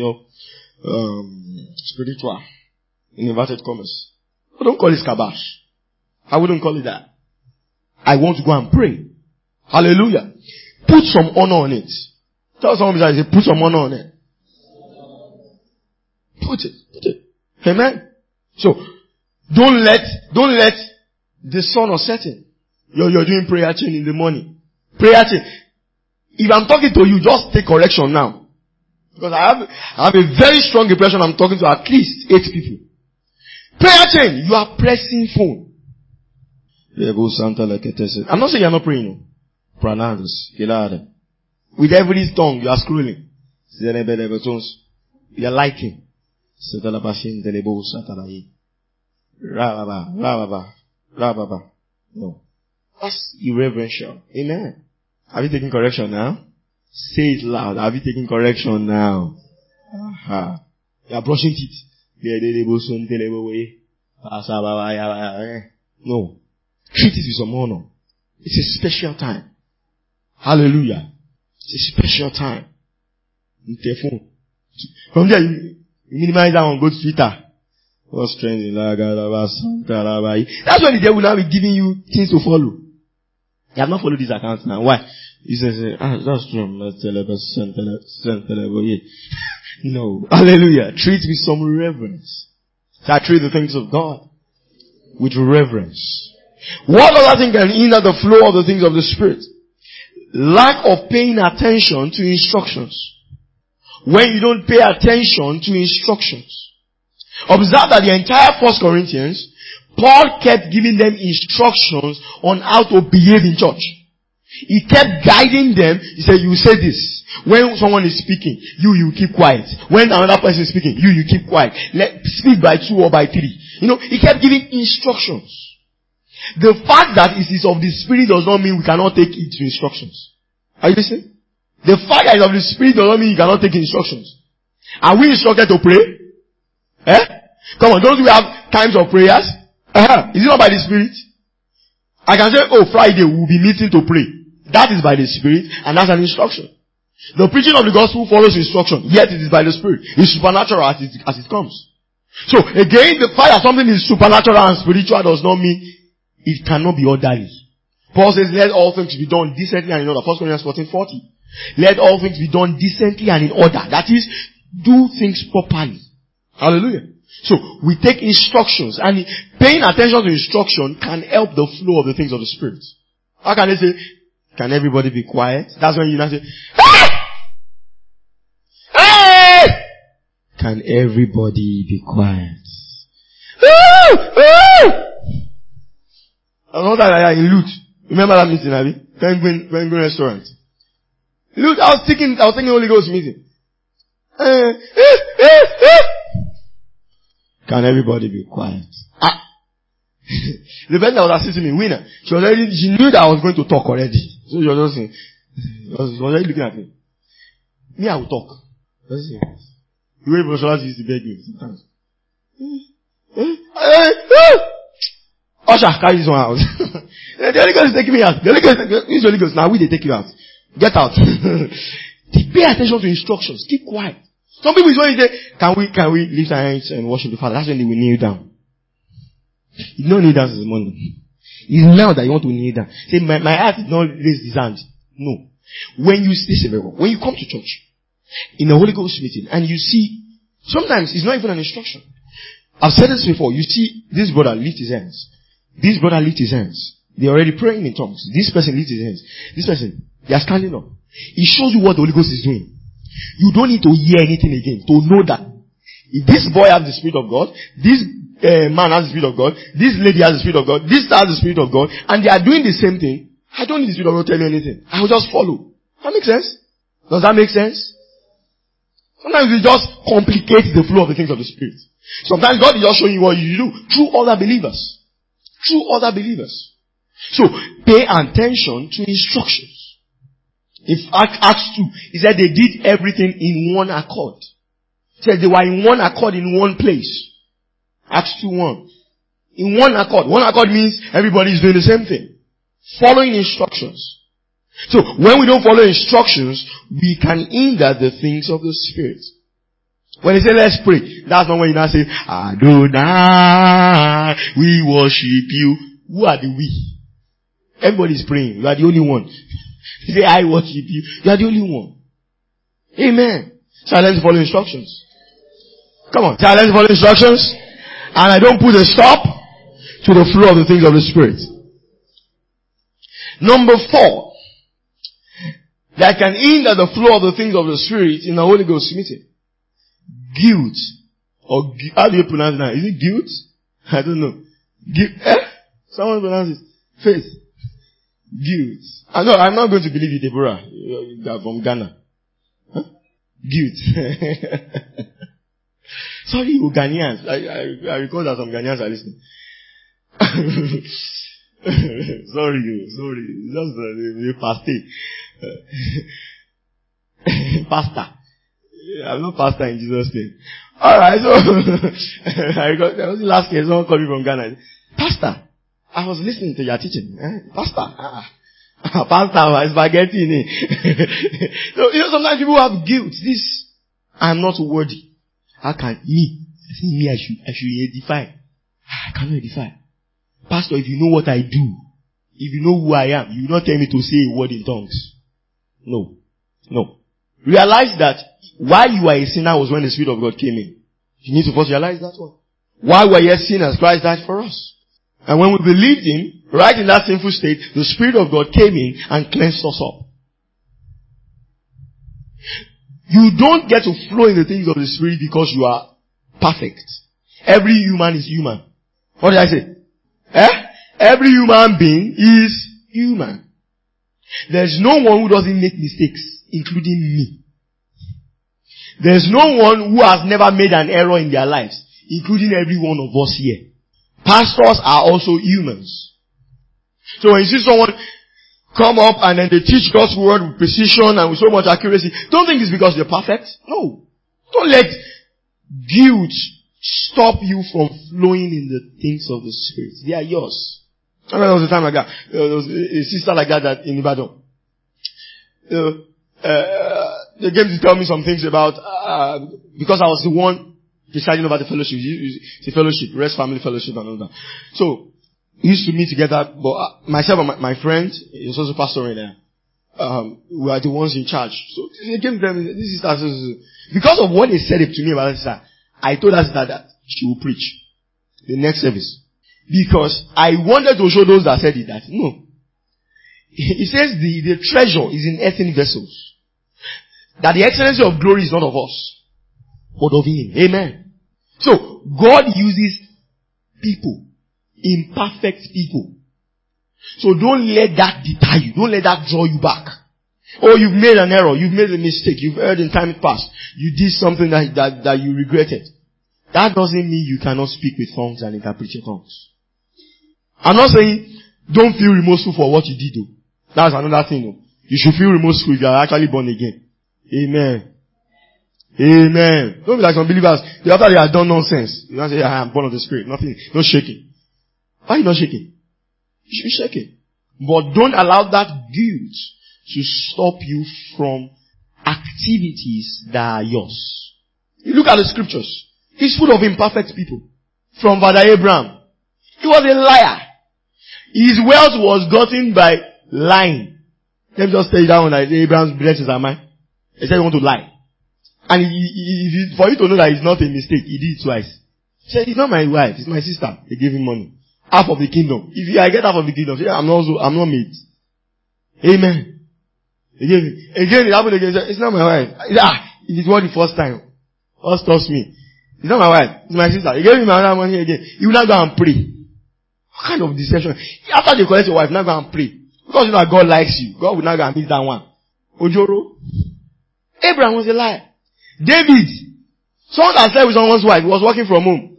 spiritual. In inverted commas. But don't call it scabash. I wouldn't call it that. I want to go and pray. Hallelujah. Put some honor on it. Tell someone beside you, put some honor on it. Put it. Amen. So, don't let the sun or setting. You're doing prayer chain in the morning. Prayer chain. If I'm talking to you, just take correction now. Because I have a very strong impression I'm talking to at least 8 people. Prayer chain, you are pressing phone. I'm not saying you're not praying. Pronounce. With every tongue, you are scrolling. You are liking. No. That's irreverential. Amen. Have you taken correction now? Say it loud. Have you taken correction now? You are brushing teeth. No. Treat it with some honor. It's a special time. Hallelujah. It's a special time. From there, you minimize that one, go to Twitter. What's trending? That's when the devil will now be giving you things to follow. You have not followed these accounts now. Why? He says, that's true. No. Hallelujah. Treat with some reverence. So I treat the things of God with reverence. What other thing can hinder the flow of the things of the Spirit? Lack of paying attention to instructions. When you don't pay attention to instructions. Observe that the entire 1 Corinthians, Paul kept giving them instructions on how to behave in church. He kept guiding them. He said, you say this. When someone is speaking, you keep quiet. When another person is speaking, you keep quiet. Speak by 2 or by 3. He kept giving instructions. The fact that it is of the Spirit does not mean we cannot take it to instructions. Are you listening? The fact that it is of the Spirit does not mean you cannot take instructions. Are we instructed to pray? Come on, don't we have times of prayers? Is it not by the Spirit? I can say, Friday we'll be meeting to pray. That is by the Spirit, and that's an instruction. The preaching of the gospel follows instruction, yet it is by the Spirit. It's supernatural as it comes. So, again, the fact that something is supernatural and spiritual does not mean it cannot be orderly. Paul says, let all things be done decently and in order. 1 Corinthians 14:40. Let all things be done decently and in order. That is, do things properly. Hallelujah. So, we take instructions, and paying attention to instruction can help the flow of the things of the Spirit. How can they say, can everybody be quiet? That's when you now say, hey! Hey! Can everybody be quiet? Another guy in Lut. Remember that meeting, Abby? Penguin restaurant. Lut, I was thinking Holy Ghost meeting. Can everybody be quiet? The person that was assisting me, Winner, she knew that I was going to talk already. So she was just saying, she was already looking at me. Me, I will talk. Let's see. The way Brother used to beg me sometimes. Usher, carry this one out. The Holy Ghost is taking me out. The Holy Ghost, now they take you out. Get out. Pay attention to instructions. Keep quiet. Some people is when you say, can we lift our hands and worship the Father? That's when they will kneel down. You don't kneel down this morning. It's now that you want to kneel down. Say, my heart did not raise his hand. No. When you come to church, in a Holy Ghost meeting, and you see, sometimes it's not even an instruction. I've said this before. You see, this brother lift his hands. This brother lift his hands. They're already praying in tongues. This person lifts his hands. This person, they are standing up. It shows you what the Holy Ghost is doing. You don't need to hear anything again to know that if this boy has the Spirit of God, this man has the Spirit of God, this lady has the Spirit of God, this has the Spirit of God, and they are doing the same thing, I don't need the Spirit of God to tell me anything. I will just follow. That makes sense? Does that make sense? Sometimes we just complicate the flow of the things of the Spirit. Sometimes God is just showing you what you do through other believers. Through other believers. So, pay attention to instructions. If Acts 2, he said they did everything in one accord. He said they were in one accord in one place. Acts 2:1. In one accord. One accord means everybody is doing the same thing. Following instructions. So, when we don't follow instructions, we can hinder the things of the Spirit. When they say let's pray, that's not when you now say, Adonai, we worship you. Who are the we? Everybody's praying. You are the only one. You say, I worship you. You are the only one. Amen. So I learn to follow instructions. Come on. So I learn to follow instructions. And I don't put a stop to the flow of the things of the Spirit. Number 4. That can hinder the flow of the things of the Spirit in a Holy Ghost meeting. Guilt. Or, how do you pronounce that? Is it guilt? I don't know. Someone pronounce it. Faith. Guilt. No, I'm not going to believe you, Deborah. You are from Ghana. Huh? Guilt. Sorry, you Ghanaians. I recall that some Ghanaians are listening. Sorry. Just the pastor. I'm not pastor in Jesus' name. Alright, so there was the last year someone called me from Ghana. Pastor, I was listening to your teaching. Pastor, pastor, spaghetti. So, sometimes people have guilt. I'm not worthy. How can me? I should edify. I cannot edify. Pastor, if you know what I do, if you know who I am, you will not tell me to say a word in tongues. No. Realize that why you are a sinner was when the Spirit of God came in. You need to first realize that one. Why we are yet sinners, Christ died for us. And when we believed Him, right in that sinful state, the Spirit of God came in and cleansed us up. You don't get to flow in the things of the Spirit because you are perfect. Every human is human. What did I say? Every human being is human. There's no one who doesn't make mistakes, including me. There's no one who has never made an error in their lives, including every one of us here. Pastors are also humans. So when you see someone come up and then they teach God's word with precision and with so much accuracy, don't think it's because they're perfect. No. Don't let guilt stop you from flowing in the things of the Spirit. They are yours. I remember there was a time like that. There was a sister like that in Ibadan. They came to tell me some things about, because I was the one presiding over the fellowship. It's a fellowship, Rest Family Fellowship and all that. So, we used to meet together, but myself and my friend, he was also pastoring there. We are the ones in charge. So, they came to tell me, this is because of what they said to me about this sister, I told her that she will preach the next service. Because I wanted to show those that said it that, no. He says the treasure is in earthen vessels. That the excellency of glory is not of us, but of Him. Amen. So, God uses people. Imperfect people. So don't let that deter you. Don't let that draw you back. Oh, you've made an error. You've made a mistake. You've erred in time past. You did something that you regretted. That doesn't mean you cannot speak with tongues and interpret your tongues. I'm not saying don't feel remorseful for what you did though. That's another thing though. You should feel remorseful if you are actually born again. Amen. Amen. Don't be like some believers. After they have done nonsense, you don't say, I am born of the Spirit. Nothing. No shaking. Why are you not shaking? You should be shaking. But don't allow that guilt to stop you from activities that are yours. You look at the scriptures. It's full of imperfect people. From Father Abraham. He was a liar. His wealth was gotten by lying. Let me just tell you that one that Abraham's blessings are mine. He said he want to lie. And for you to know that it's not a mistake, he did it twice. He said, it's not my wife, it's my sister. They gave him money. Half of the kingdom. If I get half of the kingdom, I'm not made. Amen. Again, it happened again. It's not my wife. It is what the first time. What stops me? It's not my wife. It's my sister. He gave him another money again. He will not go and pray. What kind of deception? After they collect your wife, now go and pray. Because you know that God likes you. God will not go and beat that one. Ojoro. Abraham was a liar. David. Someone that slept with someone's wife was working from home.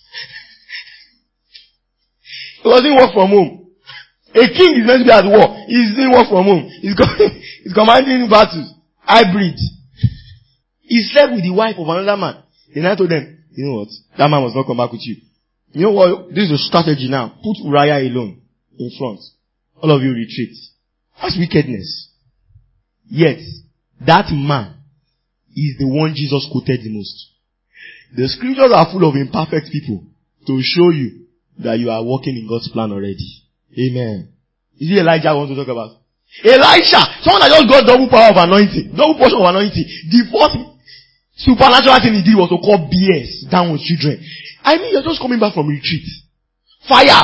He wasn't work from home. A king is meant to be at war. He's doing work from home. He's commanding battles. Hybrid. He slept with the wife of another man. Then I told them, you know what? That man must not come back with you. You know what? This is a strategy now. Put Uriah alone in front. All of you retreat. That's wickedness. Yet, that man is the one Jesus quoted the most. The scriptures are full of imperfect people to show you that you are walking in God's plan already. Amen. Is it Elijah I want to talk about? Elisha! Someone that just got double power of anointing. Double portion of anointing. The first supernatural thing he did was to call BS down with children. I mean, you're just coming back from retreat. Fire!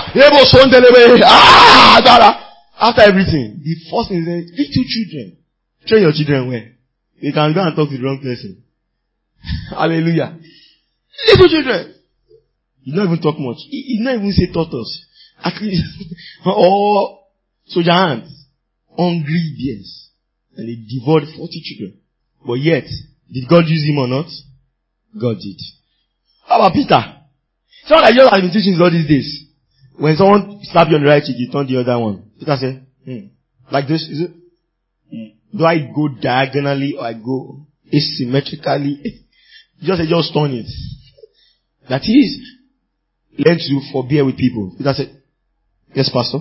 After everything, the first thing is, little children. Train your children well. They can go and talk to the wrong person. Hallelujah. Little children. He don't even talk much. He not even say tortoise. At least, or soldier ants. Hungry bears. And they devoured 40 children. But yet, did God use him or not? God did. How about Peter? Someone like just has been teaching all these days. When someone slapped you on the right cheek, you turn the other one. Peter said, like this, is it? Do I go diagonally or I go asymmetrically? Just turn it. That is, learn to forbear with people. Peter said, yes, Pastor.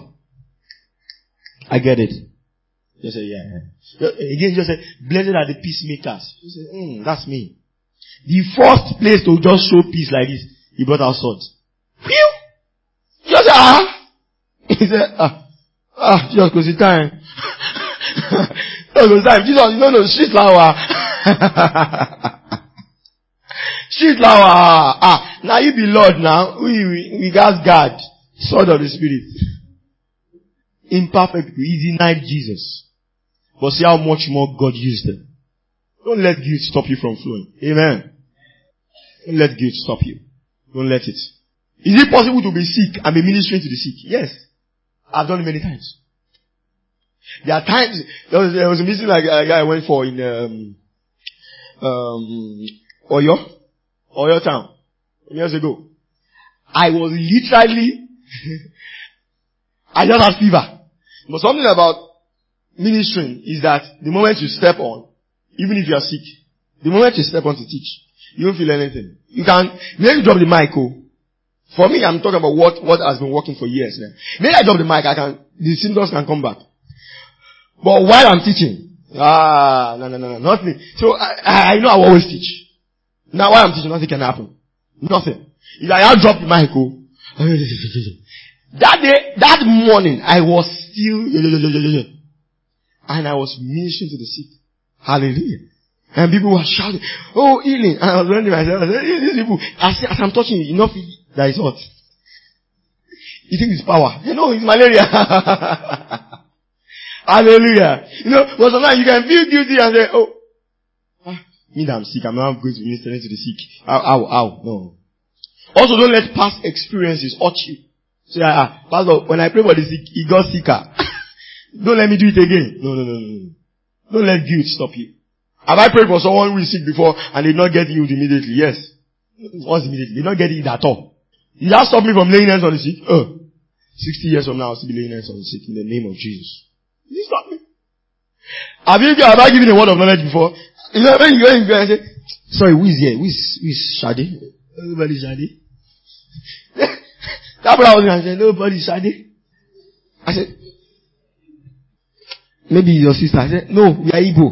I get it. Just say, yeah. Again, just say, blessed are the peacemakers. You say, that's me. The first place to just show peace like this, he brought out sword. Phew! Just say, he said, Jesus, because it's time. Jesus, no, street flower. Street flower. Now you be Lord now. We got God. Sword of the Spirit. Imperfect people. He denied Jesus. But see how much more God used them. Don't let guilt stop you from flowing. Amen. Don't let guilt stop you. Don't let it. Is it possible to be sick and be ministering to the sick? Yes. I've done it many times. There are times, there was a meeting like a guy I went for in, Oyo town, years ago. I was literally, I just had fever. But something about ministering is that the moment you step on, even if you are sick, the moment you step on to teach, you don't feel anything. You can, maybe drop the mic, For me, I'm talking about what has been working for years now. Maybe I drop the mic, the symptoms can come back. But while I'm teaching, no, nothing. So I know I will always teach. Now while I'm teaching, nothing can happen. Nothing. If I drop the mic, that day, that morning, I was still, and I was ministering to the sick. Hallelujah. And people were shouting, oh, healing. And I was wondering myself, these people, as I'm touching you, enough that is hot. You think it's power? No, it's malaria. Hallelujah. But sometimes you can feel guilty and say, me that I'm sick, I'm not going to minister to the sick. No. Also, don't let past experiences hurt you. Say, Pastor, when I pray for the sick, he got sicker. Don't let me do it again. No. Don't let guilt stop you. Have I prayed for someone who is sick before and did not get healed immediately? Yes. Once immediately. Did not get it at all. Did that stop me from laying hands on the sick? 60 years from now, I'll still be laying hands on the sick in the name of Jesus. Did it stop me? Have I given a word of knowledge before? When you go and say, sorry, who is here? Who is Shadi? Nobody's Shadi. That brother was going to say, nobody's Shadi. I said, maybe your sister. I said, no, we are Igbo.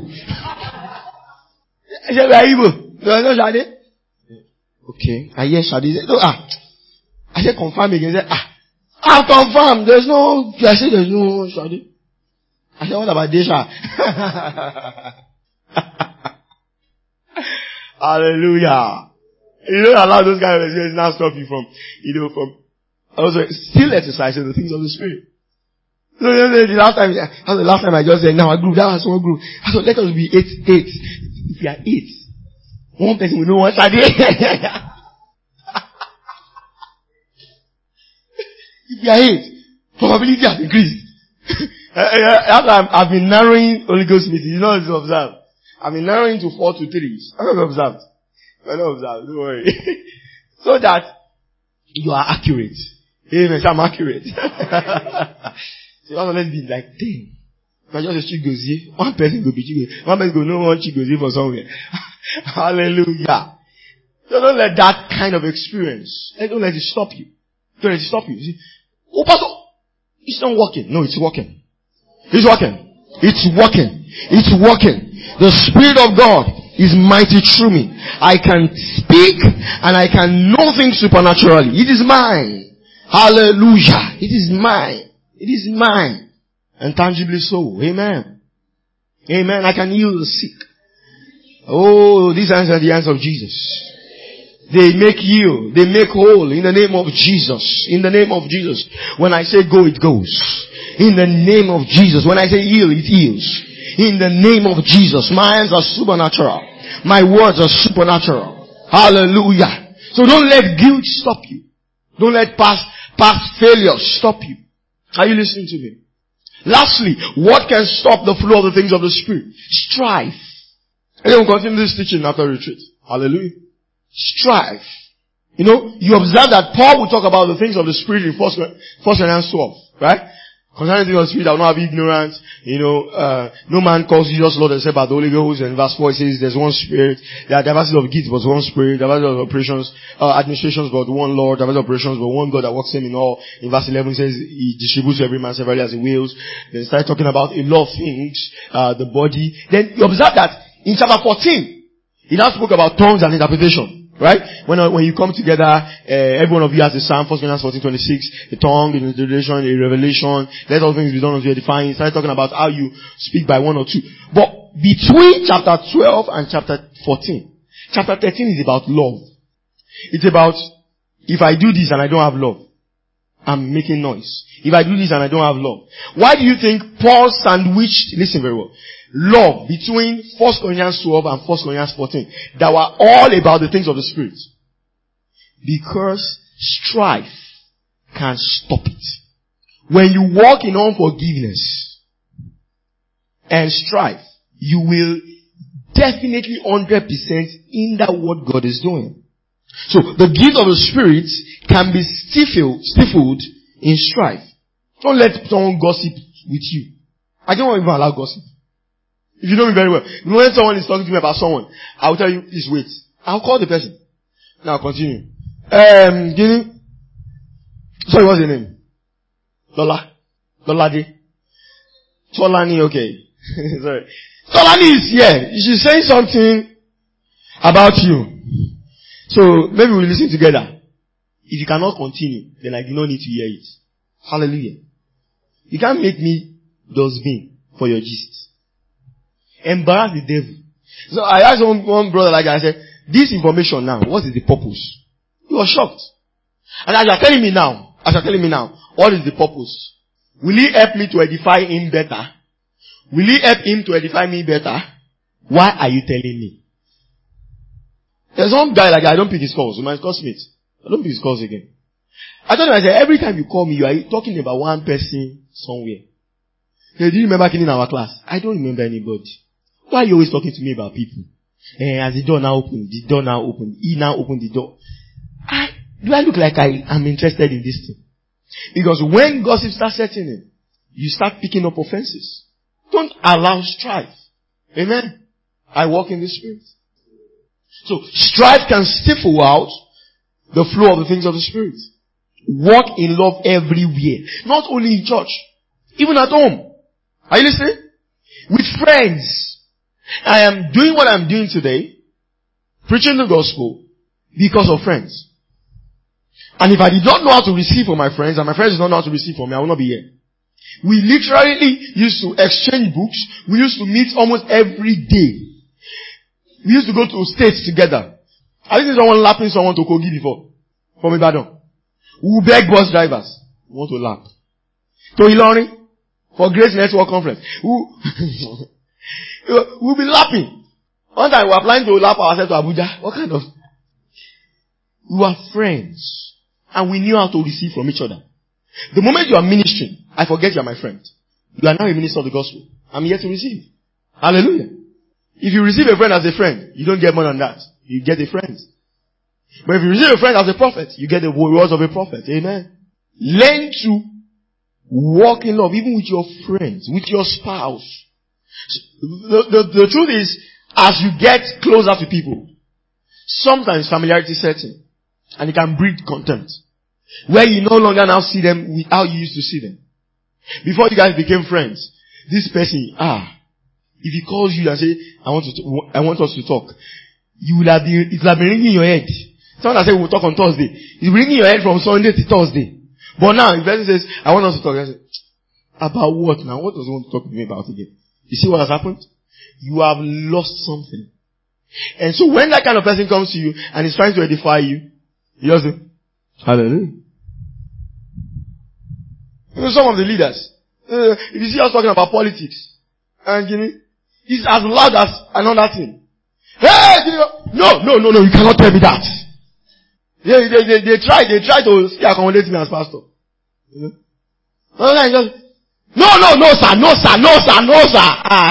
I said, we are Igbo. There is no Shadi. Okay. I hear Shadi. Said, no, I said, confirm again. He said, I'll confirm. I said, there's no Shadi. I said, what about Desha? Hallelujah. You don't allow those kind of experiences now stop you from also still exercising the things of the Spirit. So the last time I just said, now a group, that was one group. I said, let us be 8. If we are 8, one person will know what I did. If we are 8, probability has increased. I've been narrowing Holy Ghost meetings. You know, it's observed. I've been narrowing to 4 to 3. I'm not observed. Don't worry. So that you are accurate. Amen. I'm accurate. So let's be like 10. If I just a chigozie, one person go be chigozie. One person go no one chigozie for somewhere. Hallelujah. So don't let that kind of experience, don't let it stop you. Don't let it stop you. You see, oh, pastor, it's not working. No, it's working. It's working. It's working. It's working. The Spirit of God is mighty through me. I can speak and I can know things supernaturally. It is mine. Hallelujah. It is mine. It is mine. And tangibly so. Amen. Amen. I can heal the sick. Oh, these hands are the hands of Jesus. They make heal. They make whole in the name of Jesus. In the name of Jesus. When I say go, it goes. In the name of Jesus. When I say heal, it heals. In the name of Jesus. My hands are supernatural. My words are supernatural. Hallelujah. So don't let guilt stop you. Don't let past failures stop you. Are you listening to me? Lastly, what can stop the flow of the things of the Spirit? Strife. And then we'll continue this teaching after retreat. Hallelujah. Strife. You know, you observe that Paul will talk about the things of the Spirit in 1 Corinthians 12, right? Concerning the things of the Spirit, I will not have ignorance. You know, no man calls Jesus Lord except by the Holy Ghost. And verse 4 it says, there's one Spirit. There are diversity of gifts, but one Spirit. Diversity of operations, administrations, but one Lord. Diversity of operations, but one God that works him in all. In verse 11 it says, he distributes to every man severally as he wills. Then start talking about a lot of things, the body. Then you observe that in chapter 14, he now spoke about tongues and interpretation. Right? When you come together, every one of you has a psalm, 1 Corinthians 14:26, a tongue, an interpretation, a revelation, let all things be done unto you edifying. Started talking about how you speak by one or two. But between chapter 12 and chapter 14, chapter 13 is about love. It's about, if I do this and I don't have love, I'm making noise. If I do this and I don't have love. Why do you think Paul sandwiched, listen very well, love between 1 Corinthians 12 and 1 Corinthians 14 that were all about the things of the Spirit? Because strife can stop it. When you walk in unforgiveness and strife, you will definitely 100% hinder what God is doing. So the gift of the Spirit can be stifled in strife. Don't let someone gossip with you. I don't even allow gossip. If you know me very well, when someone is talking to me about someone, I will tell you, please wait. I'll call the person. Now continue. Guinea. Sorry, what's your name? Lola. Lolade. Tolani, okay. Sorry. Tolani is here. She's saying something about you. So maybe we'll listen together. If you cannot continue, then I do not need to hear it. Hallelujah. You can't make me dustbin for your gist. Embarrass the devil. So I asked one brother like that, I said, this information now, what is the purpose? He was shocked. And as you're telling me now, what is the purpose? Will he help me to edify him better? Will he help him to edify me better? Why are you telling me? There's one guy like that, I don't pick his calls. My classmate. I don't pick his calls again. I told him, I said, every time you call me, you are talking about one person somewhere. Hey, do you remember in our class? I don't remember anybody. Why are you always talking to me about people? As the door now opened, he now opened the door. Do I look like I am interested in this thing? Because when gossip starts setting in, you start picking up offenses. Don't allow strife. Amen. I walk in the Spirit. So strife can stifle out the flow of the things of the Spirit. Walk in love everywhere. Not only in church. Even at home. Are you listening? With friends. I am doing what I'm doing today. Preaching the gospel. Because of friends. And if I did not know how to receive from my friends, and my friends did not know how to receive from me, I will not be here. We literally used to exchange books. We used to meet almost every day. We used to go to states together. I think someone lapping someone to Kogi before. From Ibadan. We will beg bus drivers. We want to lap. To Ilori. For Grace Network Conference. We'll be lapping. One time we were planning to lap ourselves to Abuja. What kind of... We were friends. And we knew how to receive from each other. The moment you are ministering, I forget you are my friend. You are now a minister of the gospel. I'm here to receive. Hallelujah. If you receive a friend as a friend, you don't get more than that. You get a friend. But if you receive a friend as a prophet, you get the words of a prophet. Amen. Learn to walk in love, even with your friends, with your spouse. The truth is, as you get closer to people, sometimes familiarity sets in, and it can breed contempt. Where you no longer now see them with how you used to see them. Before you guys became friends, this person, if he calls you and say, I want us to talk, it will have been ringing in your head. Someone that said we'll talk on Thursday. It's ringing in your head from Sunday to Thursday. But now, if the person says, I want us to talk, I say, about what now? What does he want to talk to me about again? You see what has happened? You have lost something. And so when that kind of person comes to you and is trying to edify you, you just say, hallelujah. You know, some of the leaders, if you see us talking about politics, and you know, it's as loud as another thing. Hey, no, you cannot tell me that. They try to accommodate me as pastor. You know? No, sir.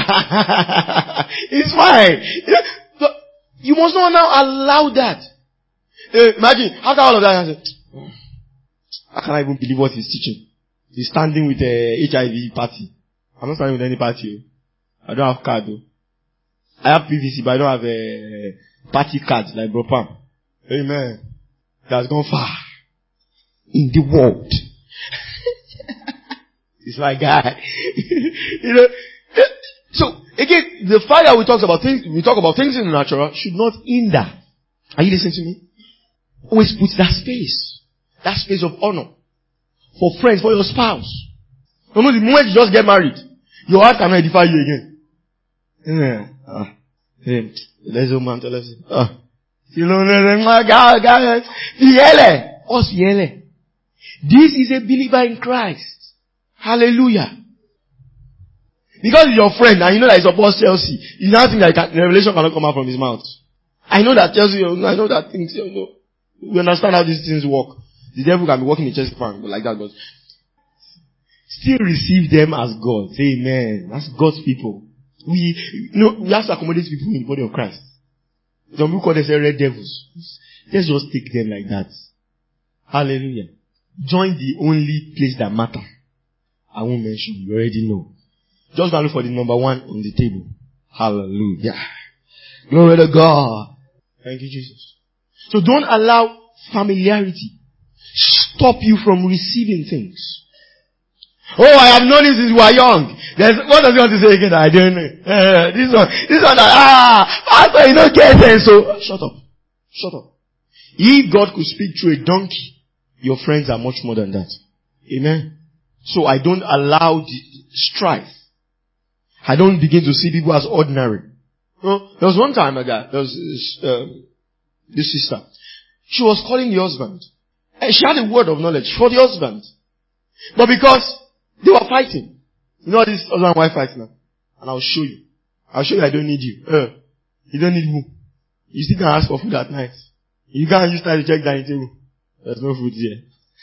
It's fine. You must not now allow that. Imagine, after all of that, I say, how can I even believe what he's teaching? He's standing with a HIV party. I'm not standing with any party. I don't have card though. I have PVC, but I don't have a party card like Bro Pam. Amen. That's gone far in the world. It's my guy. You know. So again, the fact that we talk about things in the natural should not hinder. Are you listening to me? Always put that space of honor for friends, for your spouse. You know, the moment you just get married, your heart cannot edify you again. Let's go, man. You know, this is a believer in Christ. Hallelujah. Because he's your friend and you know that he supports Chelsea, you now think that revelation cannot come out from his mouth. I know that Chelsea, I know that things, we understand how these things work. The devil can be working in Chelsea fan like that, but still receive them as God. Say amen. That's God's people. We have to accommodate people in the body of Christ. Some people call themselves red devils. Let's just take them like that. Hallelujah. Join the only place that matters. I won't mention. You already know. Just go look for the number one on the table. Hallelujah. Glory to God. Thank you, Jesus. So don't allow familiarity stop you from receiving things. Oh, I have known you since we were young. What does he want to say again? I don't know. This one, pastor, you don't get it. So, shut up. If God could speak through a donkey, your friends are much more than that. Amen. So I don't allow the strife. I don't begin to see people as ordinary. There was one time there was this sister. She was calling the husband. And she had a word of knowledge for the husband. But because they were fighting. You know this husband and wife fight now? And I'll show you. I don't need you. You don't need who? You still can ask for food at night. You can't use time to check dining table. There's no food here.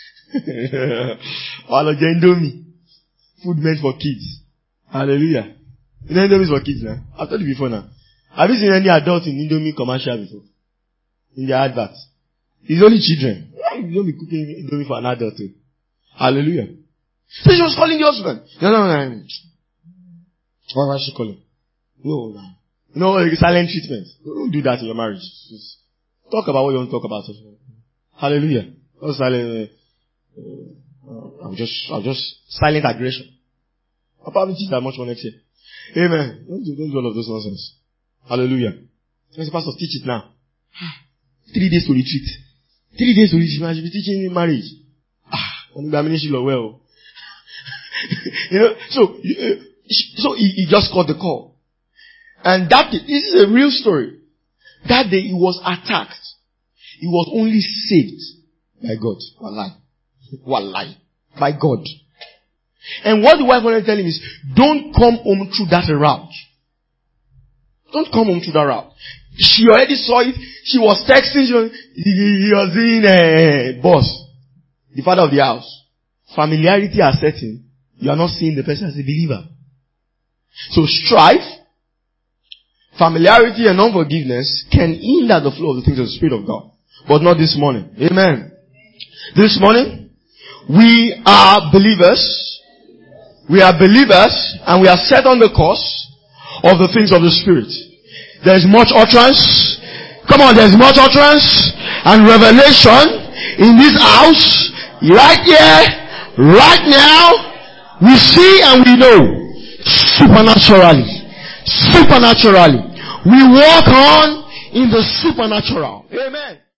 Indomie. Food meant for kids. Hallelujah. You know Indomie is for kids now. I've told you before now. Have you seen any adult in Indomie commercial before? In their adverts. It's only children. You don't be cooking Indomie for an adult too. Hallelujah. So she was calling the husband. No. What was she calling? No. You know, silent treatment. Don't do that in your marriage. Just talk about what you want to talk about. Hallelujah. Not silent. I'll just silent aggression. I'll probably teach that much more next year. Amen. Don't do all of those nonsense. Hallelujah. As a pastor, teach it now. 3 days to retreat. 3 days to retreat. I should be teaching in marriage. Well. You know, so he just got the call. And this is a real story. That day he was attacked. He was only saved by God. Wallahi. By God. And what the wife wanted to tell him is, don't come home through that route. Don't come home through that route. She already saw it. She was texting. He was in a boss. The father of the house. Familiarity are setting. You are not seeing the person as a believer. So strife, familiarity and unforgiveness can hinder the flow of the things of the Spirit of God. But not this morning. Amen. This morning, we are believers. We are believers and we are set on the course of the things of the Spirit. There is much utterance. Come on, there is much utterance and revelation in this house Right here, right now, we see and we know supernaturally. Supernaturally. We walk on in the supernatural. Amen.